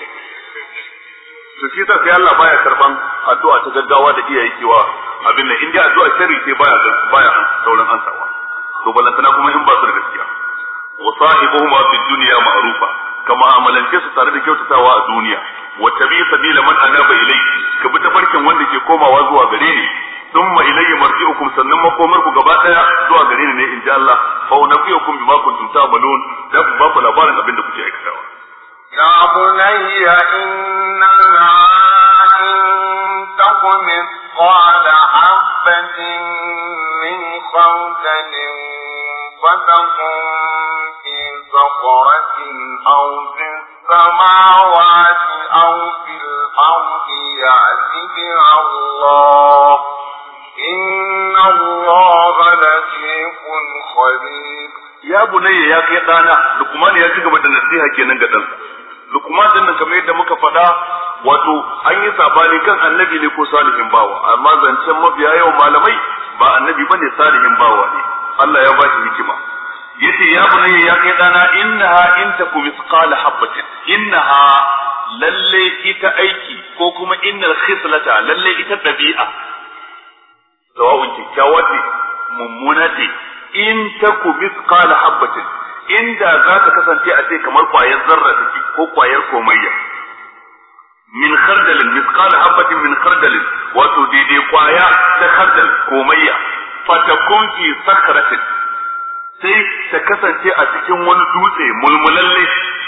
to shi ta sai Allah baya karban addu'a ta gaggawa da iyaye kewa abin nan in dai addu'a sharri sai baya baya sauran ansawa to balantana kuma in ba su da gaskiya wa sahibuhuma fi dunya ma'rufa kama amalance su tare da kyautatawa a duniya wa tabi sabila man anaba ilayhi ka bi tafarkin wanda ke komawa zuwa gare ni thumma ilayya marji'ukum sannan makomar ku gaba daya zuwa gare ni ne in ji Allah fa unabbiukum bima kuntum ta'malun da ku ba ku labarin abin da kuke aikatawa ya bunayya inna in takum qala habatin min khawdalin fatakun fi saqaratin aw fi samawati aw fil ardi ya'ti biha Allah inna Allaha latifun khabir ya bunayya ya kai dana Luqman ya ci gaba da nasiha kenan ga dan Luqman din nan kamar yadda muka faɗa wato an yi sabani kan annabi ne ko salihin bawa amma zancen mafiya yawan malamai ba annabi bane salihin bawa ne Allah ya ba shi hikima yace ya bunayya ya kai dana innaha in takum misqala habatin innaha lalle ita aiki ko kuma innal khislata lalle ita dabi'a sawa'un kyakkyawa ce mummuna ce in taku misqala habatin inda za ta kasance a ce kamar kwayar zarra take ko kwayar komayya min khardalin misqala habatin min khardalin wato daidai kwaya ta khardal komayya fatakun fi sakratin sai ta kasance a cikin wani dutse mulmulalle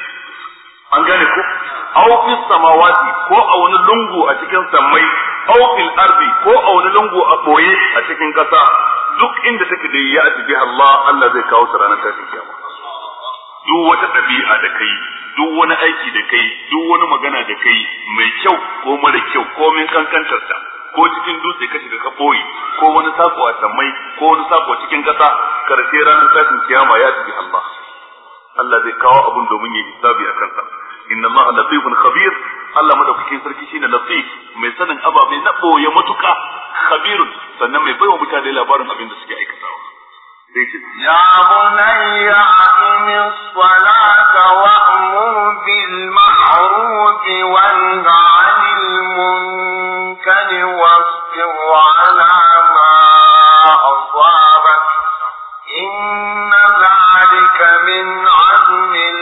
an gane ko aw fi samawati ko a wani lungu a cikin sammai aw fil ardi ko a wani lungu a boye a cikin kasa duk inda take da ya atibi Allah Allah zai kawo ta ranar tashin kiyama duk wata dabi'a da kai duk wani aiki da kai duk wani magana da kai mai kyau ko mara kyau ko min kankantar ta ko cikin dutse ka shiga ka boye ko wani sako a sammai ko wani sako cikin kasa karshe ranar tashin kiyama ya atibi Allah Allah zai kawo abun domin ya hisabi a kansa inna Allah latifun khabir Allah madaukakin sarki shine latif mai sanin ababai na boye matuka khabirun sannan mai baiwa mutane labarin abin da suke aikatawa sai ce ya bunayya aqimis salata wa'mur bil ma'ruf wanha 'anil munkari wasbir 'ala ma asabak inna dhalika min 'azmil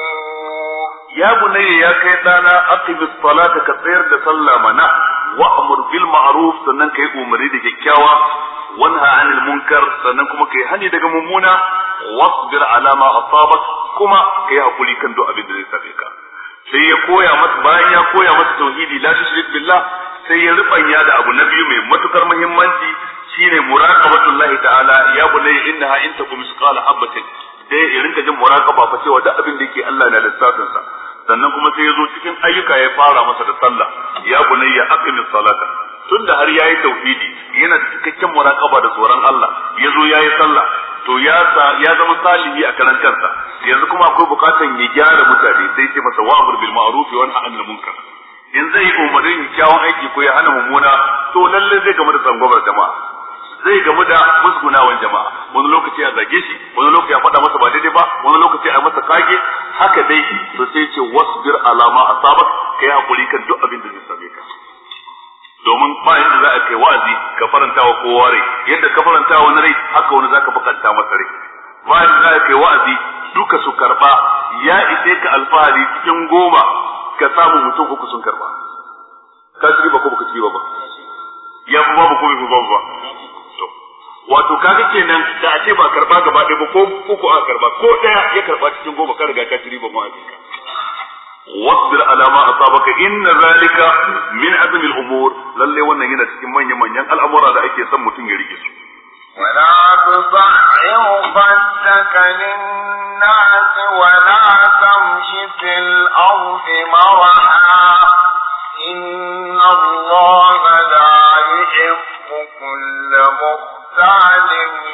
ya bunayya ya kai dana aqimis salata ka tsayar da sallah mana wa'mur bil ma'ruf sannan kai umari da kyakkyawa wanha 'anil munkar sannan kuma kai hani daga mummuna wasbir 'ala ma asabak kuma kai hakuri kan duk abin da zai same ka sai ya koya masa bayan ya koya masa tauhidi la tushrik billah sai ya rubanya da abu na biyu mai matukar muhimmanci shine muraqabatullahi ta'ala ya bunayya innaha in takum misqala habatin dai ya rinka jin muraqaba fa cewa duk abin da yake Allah na lissafin sa sannan kuma sai ya zo cikin ayyuka ya fara masa da sallah ya bunayya aqimis salata tunda har yayi tauhidi yana da cikakken muraqaba da tsoron Allah yazo yayi sallah to ya ya zama salihi a karan kansa yanzu kuma akwai bukatan ya gyara mutane sai ce masa wa'mur bil ma'ruf wa nahy anil munkar in zai umarni kyawun aiki ko ya hana mummuna to lalle zai game da tsangwamar jama'a zai gamu da musgunawan jama'a wani lokaci a zage shi wani lokaci a faɗa masa ba daidai ba wani lokaci a masa kage haka dai to sai ce wasbir alama asabak kai hakuri kan duk abin da zai same ka domin ba yadda za a kai wa'azi ka faranta wa kowa rai yadda ka faranta wa wani rai haka wani zaka bakanta masa rai ba yadda za a kai wa'azi duka su karba ya ise ka alfahari cikin goma ka samu mutum uku sun karba ka ci ba ko baka ci ba ba ya ba ba ko ba ba wato kaga kenan da a ce ba karba gaba ɗaya ba ko uku aka karba ko ɗaya ya karba cikin goma ka riga ka ci riba mu azinka wasbir ala ma asabaka inna zalika min azmi al-umur lalle wannan yana cikin manyan manyan al'amura da ake son mutum ya rike su ولا تصعر خدك للناس ولا تمش في الأرض مرحا إن الله لا يحب كل مختال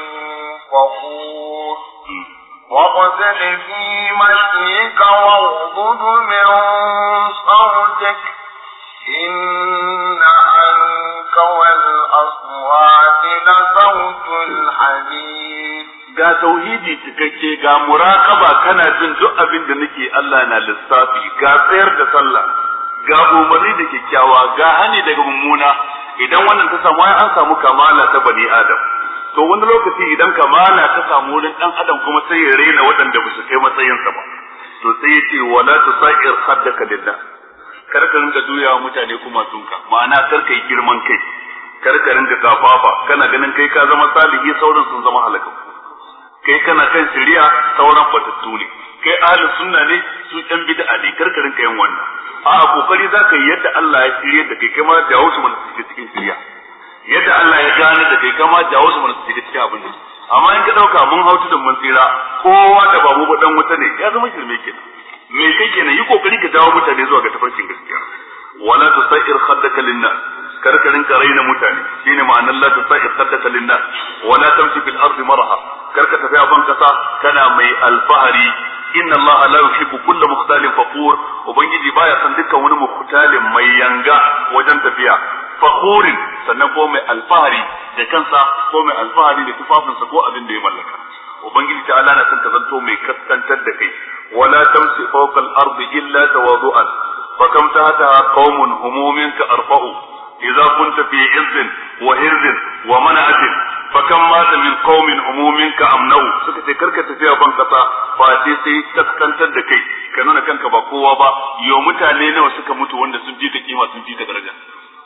فخور واقصد في مشيك واغضض من صوتك إن أنكر الأصوات لصوت الحديد ga tauhidi cikakke ga muraqaba kana jin duk abin da nake Allah na lissafi ga tsayar da sallah ga umarni da kyakkyawa ga hani daga mummuna idan wannan ta samu ai an samu kamala ta bani adam to wani lokaci idan kamala ta samu wurin dan adam kuma sai ya rena waɗanda ba su kai matsayinsa ba to sai ya ce wala tusair khaddaka lillah kar ka rinka juyawa mutane kuma sunka ma'ana kar ka yi girman kai kar ka rinka kafafa kana ganin kai ka zama salihi sauran sun zama halaka kai kana kan shari'a sauran batattu ne kai ahlus sunna ne su ɗan bid'a ne kar ka rinka yin wannan a kokari zaka yi yadda Allah ya shirye da kai kai ma jawo su mun cikin shari'a yadda Allah ya gane da kai kama jawo su mun cikin abin da amma in ka dauka mun hautu da mun tsira kowa da babu ba dan wuta ne ya zama shirme kenan me kai kenan yi kokari ka dawo mutane zuwa ga tafarkin gaskiya wala tusair khaddaka linnas kar ka rinka raina mutane shine ma'anar la tusair khaddaka linnas wala tamshi fil ardi maraha kar ka tafi a ban kasa kana mai alfahari inna Allah la yuhibbu kulla mukhtalin fakhur ubangiji baya san dukkan wani mukhtalin mai yanga wajen tafiya fakhurin sannan ko mai alfahari da kansa ko mai alfahari da tufafinsa ko abin da ya mallaka ubangiji ta Allah na san ka zanto mai kaskantar da kai wala tamsi fawqa al-ardi illa tawadu'an fa kam tahtaha qaumun humumin ka arfa'u idza kunta fi izzin wa hirzin wa mana'atin fa kam mata min qaumin humumin ka amnau suka ce karka tafiya ban kasa fa sai sai kaskantar da kai ka nuna kanka ba kowa ba yo mutane nawa suka mutu wanda sun ji ta kima sun ji ta daraja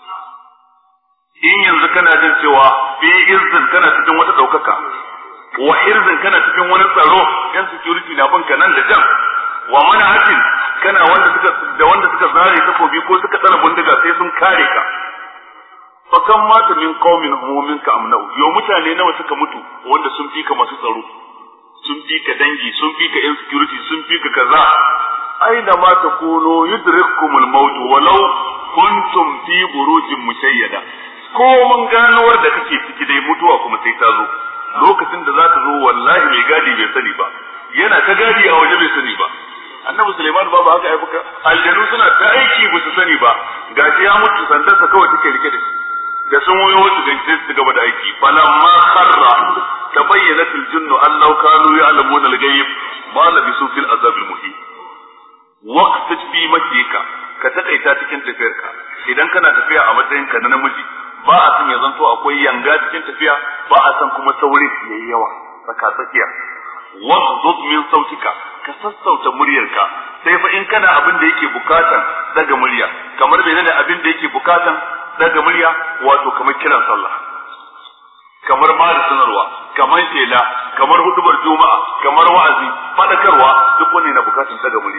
in yanzu kana jin cewa fi izzin kana cikin wata daukaka wa irzin kana cikin wani tsaro yan security na banka nan da jan wa mana'atin kana wanda suka da wanda suka zare takobi ko suka tsara bindiga sai sun kare ka fa kan mata min qaumin humumin ka amnau yo mutane nawa suka mutu wanda sun fi ka masu tsaro sun fi ka dangi sun fi ka yan security sun fi ka kaza aina ma takunu yudrikumul maut walau kuntum fi burujin mushayyada ko mun ganuwar da kake ciki dai mutuwa kuma sai ta zo lokacin da za ta zo wallahi mai gadi bai sani ba yana ta gadi a waje bai sani ba annabi Sulaiman babu haka ai buka aljanu suna ta aiki ba su sani ba gashi ya mutu sandarsa kawai take rike da shi da sun wayo wasu ganci su gaba da aiki falamma kharra tabayyanat aljunnu an law kanu ya'lamuna al-ghayb ma labisu fil azab al-muhin waqtat fi makika ka takaita cikin tafiyarka idan kana tafiya a matsayin ka na namiji ba a san ya zanto akwai yanga cikin tafiya ba a san kuma saurin yayi yawa tsaka tsakiya wasdud min sautika ka sassauta muryarka sai fa in kana abin da yake bukatan daga murya kamar menene abin da yake bukatan daga murya wato kamar kiran sallah kamar ba da sanarwa kamar shela kamar hudubar juma'a kamar wa'azi fadakarwa duk wani na bukatun daga murya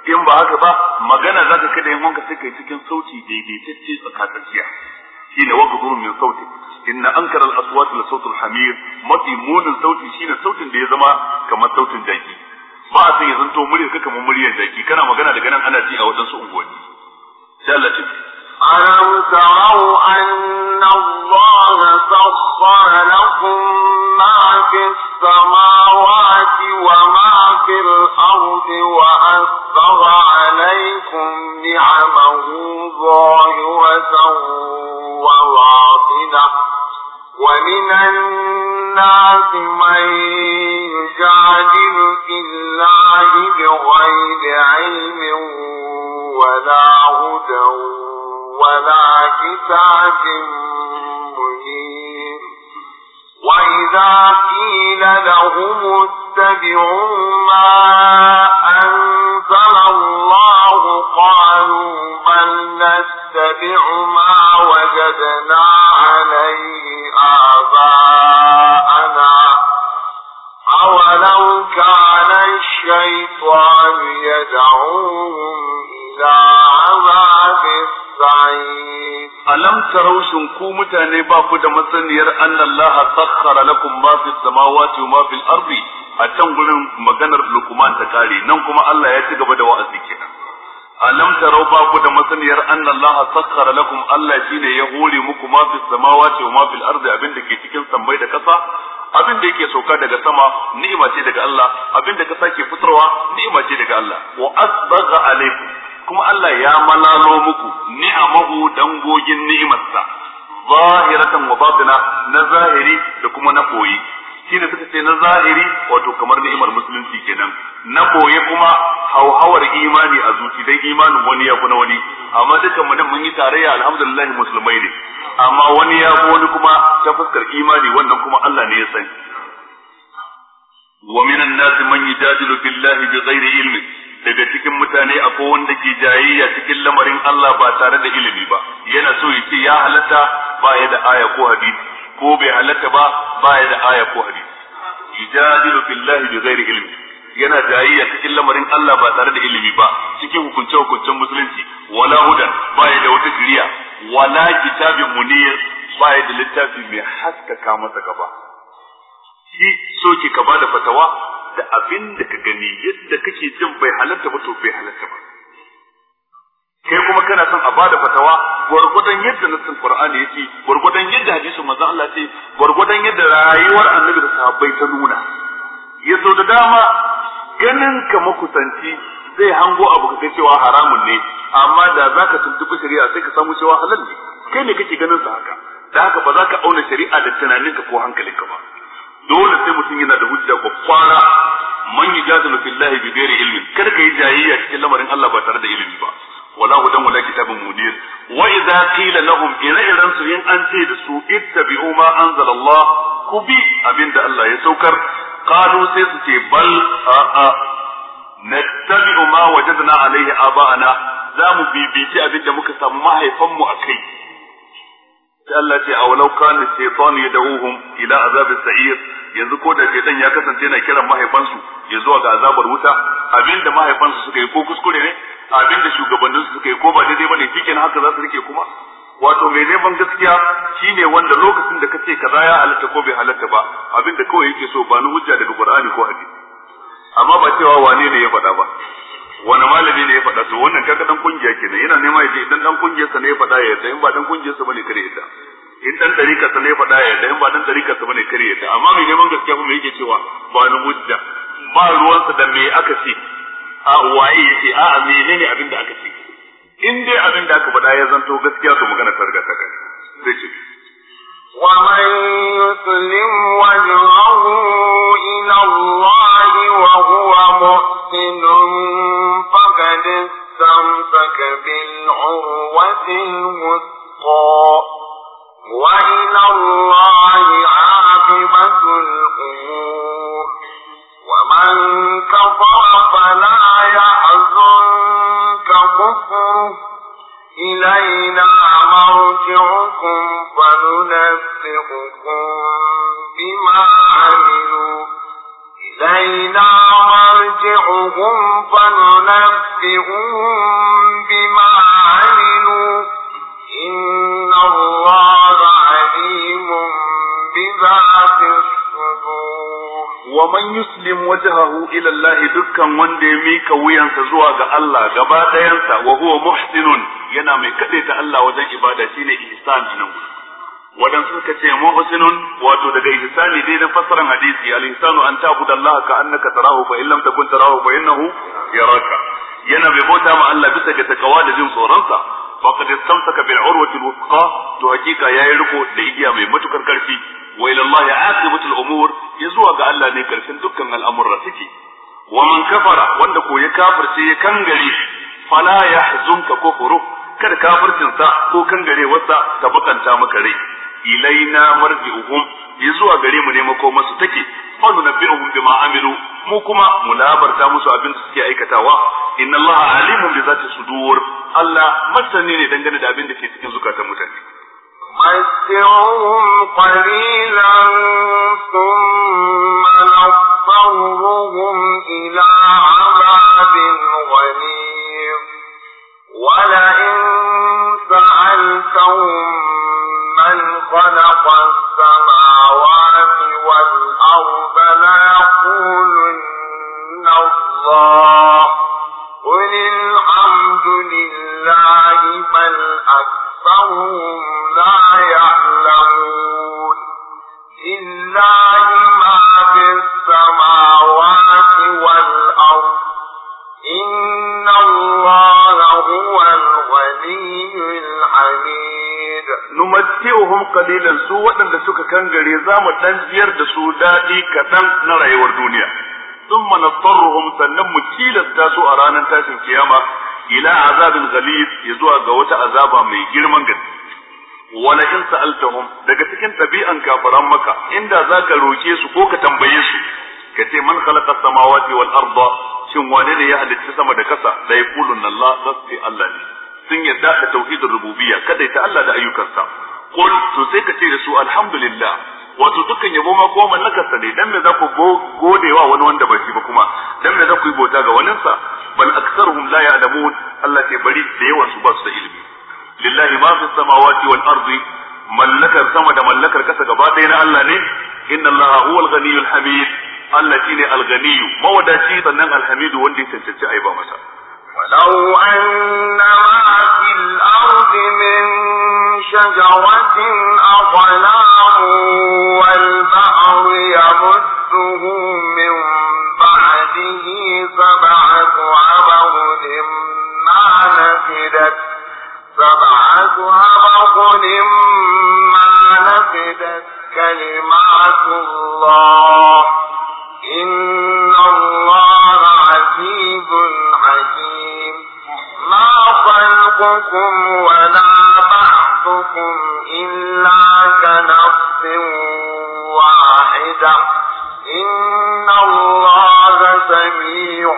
in ba haka ba magana zaka kada yin wanka sai kai cikin sauti daidaitacce tsakatsakiya shine waqdur min sauti inna ankara al-aswat la sautul hamir mafi munin sauti shine sautin da ya zama kamar sautin jaki ba a san ya zanto muryar ka kamar muryar jaki kana magana daga nan ana ji a wadansu unguwanni sai Allah ce alam tarau anna Allah sakhkhara lakum ma fis samawati wa ma fil ardi wa asbagha alaykum ni'amahu zahiratan wa batinah ومن الناس من يجادل في الله بغير علم ولا هدى ولا كتاب منير وإذا قيل لهم اتبعوا ما أنزل الله قالوا بل نتبع ما وجدنا عليه آباءنا أولو كان الشيطان يدعوهم إلى عذاب السعير ألم تروا شنكو متاني باكو دا مسنير أن الله سخر لكم ما في السماوات وما في الأرض أتنقل مغنر لكمان تكالي ننكم الله يتقب دا وأسكنا alam tarau ba ku da masaniyar anna Allah sakkara lakum Allah shine ya hore muku ma fis samawati wa ma fil ardi abin da ke cikin sammai da kasa abin da yake sauka daga sama ni'ima ce daga Allah abin da kasa ke fitarwa ni'ima ce daga Allah wa asbagha alaykum kuma Allah ya malalo muku ni'amahu dangogin ni'imarsa zahiratan wa batina na zahiri da kuma na koyi shine suka ce na zahiri wato kamar ni'imar musulunci kenan na boye kuma hauhawar imani a zuci dan imanin wani ya fi na wani amma dukan mu nan mun yi tarayya alhamdulillah musulmai ne amma wani ya fi wani kuma ta fuskar imani wannan kuma Allah ne ya sani wa minan nasi man yujadilu billahi bighairi ilmi daga cikin mutane akwai wanda ke jayayya cikin lamarin Allah ba tare da ilimi ba yana so ya ce ya halatta ba ya da aya ko hadisi ko bai halatta ba baya da aya ko hadisi yujadilu billahi bighairi ilmi yana jayayya cikin lamarin Allah ba tare da ilimi ba cikin hukunce hukuncen musulunci wala hudan baya da wata shari'a wala kitabin munir baya da littafi mai haskaka masa gaba shi so ki ka bada fatawa da abin da ka gani yadda kake jin bai halatta ba to bai halatta ba kai kuma kana son a bada fatawa gurgudan yadda nassin Qur'ani yake gurgudan yadda hadisin manzo Allah ce gurgudan yadda rayuwar Annabi da sahabbai ta nuna yaso da dama ganin ka makusanci zai hango abu kaga cewa haramun ne amma da zaka tuntubi shari'a sai ka samu cewa halal ne kai ne kake ganin sa haka da haka ba za ka auna shari'a da tunaninka ko hankalinka ba dole sai mutum yana da hujja ko fara man yujadilu fillahi bi ghairi ilmin kada kai jayayya cikin lamarin Allah ba tare da ilimi ba wala hudan wala kitabun munir wa idza qila lahum ila iran su in an ce da su ittabi'u ma anzala Allah ku bi abinda Allah ya saukar qalu sai su ce bal a a nattabi'u ma wajadna alaihi aba'ana za mu bibici abinda muka samu mahaifanmu akai sai Allah ce awalau kana shaytan yad'uhum ila azab as-sa'ir yanzu ko da shaytan ya kasance yana kiran mahaifansu ya zuwa ga azabar wuta abinda mahaifansu suka yi ko kuskure ne abinda shugabannin su suka yi ko ba daidai bane cikin haka za su rike kuma wato mai neman gaskiya shine wanda lokacin da kace kaza ya halatta ko bai halatta ba abinda kawai yake so ba ni hujja daga Qur'ani ko hadisi amma ba cewa wane ne ya faɗa ba wani malami ne ya faɗa to wannan kaga dan kungiya kenan yana nema ya ce idan dan kungiyar sa ne ya faɗa ya yarda in ba dan kungiyar sa bane kare yarda in dan tarika sa ne ya faɗa ya yarda in ba dan tarika sa bane kare yarda amma mai neman gaskiya kuma yake cewa ba ni hujja ba ruwan sa da me aka ce a waye yace a a menene abin da aka ce in dai abin da aka faɗa ya zanto gaskiya to magana ta riga ta kai sai ce ومن يسلم وجهه إلى الله وهو محسن فقد استمسك بالعروة الوثقى وإلى الله عاقبة الأمور ومن كفر فلا يحزنك كفره إلينا مرجعكم فننبئكم بما عملوا إلينا مرجعهم فننبئكم ننبئهم بما عملوا إن الله عليم بذات الصدور ومن يسلم وجهه إلى الله دكا من ديميك وينسى زواج الله قبات ينسى وهو محسن ينامي كديت الله وزن إبادة شين إحسان جنوه wadan suka ce muhsinun wato daga ihsani dai na fassaran hadisi al-ihsanu an ta'budu Allah ka annaka tarahu fa in lam takun tarahu fa innahu yaraka yana bai bauta ma Allah bisa ga takawa da jin tsoron sa faqad istamsaka bil urwati al-wuthqa to hakika yayi riko da igiya mai matukar karfi wa ila Allah aqibatul umur yazuwa ga Allah ne karshen dukkan al'amurra suke wa man kafara wanda ko ya kafirce ya kangare fala yahzunka kufru kada kafircin sa ko kangarewarsa ta bakanta maka rai ilaina marji'uhum yazuwa gare mu ne mako masu take fa nunabbi'uhum bima amilu mu kuma mu labarta musu abin da suke aikatawa inna allaha alimun bi zati sudur Allah masani ne dangane da abin da ke cikin zukatan mutane masirhum qalilan thumma nasarruhum ila 'adabin ghalib wa la in sa'altahum من خلق السماوات والأرض ليقولن الله قل الحمد لله بل أكثرهم لا يعلمون لله ما في السماوات والأرض إن الله هو الغني الحميد numatti'uhum qalilan su waɗanda suka kangare zamu dan jiyar da su dadi kadan na rayuwar duniya thumma nasarruhum sannan mu tilasta su a ranar tashin kiyama ila azabin ghalib yazuwa ga wata azaba mai girman gaske wala in sa'altahum daga cikin tabi'an kafaran maka inda zaka roke su ko ka tambaye su kace man khalaqa samawati wal arda shin wane ne ya halitta sama da kasa da yaqulun Allah sai Allah ne sun yadda da tauhidin rububiyya kada ta Allah da ayyukansa qul to sai ka ce da su alhamdulillah wato dukkan yabo ma ko mallakarsa ne dan me za ku godewa wani wanda ba shi ba kuma dan me za ku yi bauta ga wani sa bal aktsaruhum la ya'lamun Allah ke bari da yawan su ba su da ilimi lillahi ma fis samawati wal ardi mallakar sama da mallakar kasa gaba ɗaya na Allah ne inna Allah huwal ghaniyyul hamid Allah shine al-ghaniy mawadaci sannan al-hamid wanda ya cancanci aiba masa ولو أن ما في الأرض من شجرة أقلام والبحر يمده من بعده سبعة أبحر ما نفدت سبعة أبحر ما نفدت كلمات الله إن الله عزيز حكيم ما خلقكم ولا بعثكم إلا كنفس واحدة إن الله سميع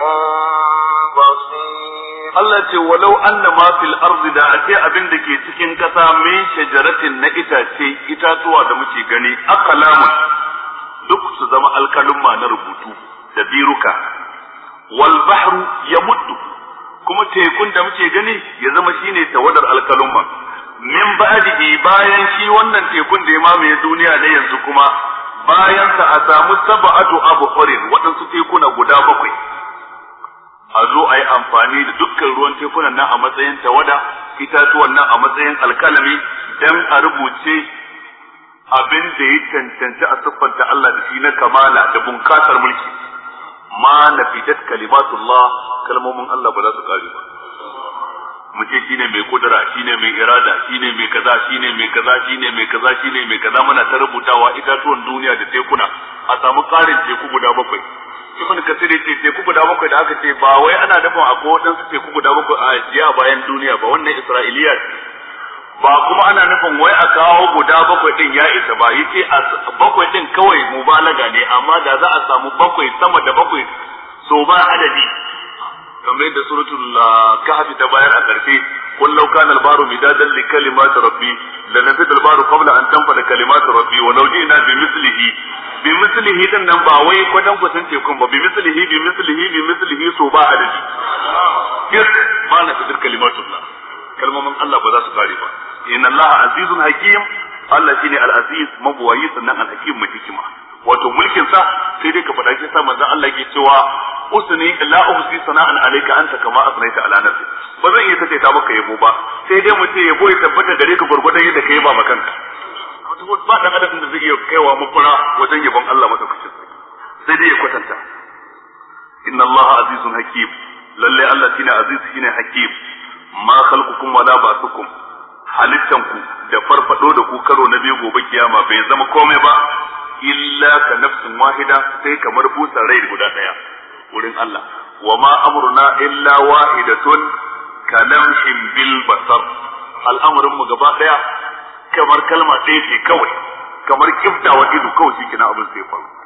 بصير Allah ce walau anna ma fil ardi da ake abin da ke cikin kasa min shajaratin na itace itatuwa da muke gani aqlamun duk su zama alkalumma na rubutu da biruka wal bahru yamuddu kuma tekun da muke gani ya zama shine tawadar alkalumma min ba'dihi bayan shi wannan tekun da ya mamaye duniya ne yanzu kuma bayan sa a samu sab'atu abhurin wadansu tekuna guda bakwai a zo a yi amfani da dukkan ruwan tekunan nan a matsayin tawada itatuwan nan a matsayin alkalami dan a rubuce abin da ya cancanci a siffanta Allah da shi na kamala da bunkasar mulki ma nafidat kalimatullah kalmomin Allah ba za su kare ba mu ce shine mai kudura shine mai irada shine mai kaza shine mai kaza shine mai kaza shine mai kaza muna ta rubutawa itatuwan duniya da tekuna a samu karin teku guda bakwai ibn kasir yace teku guda bakwai da aka ce ba wai ana nufin akwai wadansu teku guda bakwai a ajiya bayan duniya ba wannan isra'iliya ba kuma ana nufin wai a kawo guda bakwai din ya isa ba yace bakwai din kawai mubalaga ne amma da za a samu bakwai sama da bakwai so ba adadi kamar yadda suratul kahfi ta bayar a karshe qul law kana al-baru midadan li kalimati rabbi lanafida al-baru qabla an tanfada kalimatu rabbi wa law ji'na bi mislihi bi mislihi din nan ba wai kwatan kwatan tekun ba bi mislihi bi mislihi bi mislihi so ba adadi kare ba. Inna Allah azizun hakim, Allah shine al-aziz mabuwayi sannan al-hakim mai hikima. Wato mulkin sa sai dai ka faɗa shi sa manzon Allah ke cewa usni la uhsi sana'an alayka anta kama asnaita ala nafsi. Ba zan iya tace ta maka yabo ba, sai dai mu ce yabo ya tabbata gare ka gurgurdan yadda kai ba makanka. Wato ba dan adam da zai iya kaiwa mafara wajen yabon Allah madaukakin sai dai ya kwatanta. Inna Allah azizun hakim, lalle Allah shine aziz shine hakim. Ma khalqukum wala ba'thukum, halittanku da farfado da ku karo na biyu gobe kiyama bai zama komai ba illa ka nafsin wahida, sai kamar busa rai guda daya wurin Allah. Wa ma amruna illa wahidatun kalamshin bil basar, al'amarin mu gaba daya kamar kalma ɗaya ce kawai, kamar kiftawa ido kawai shi kina abin sai faru.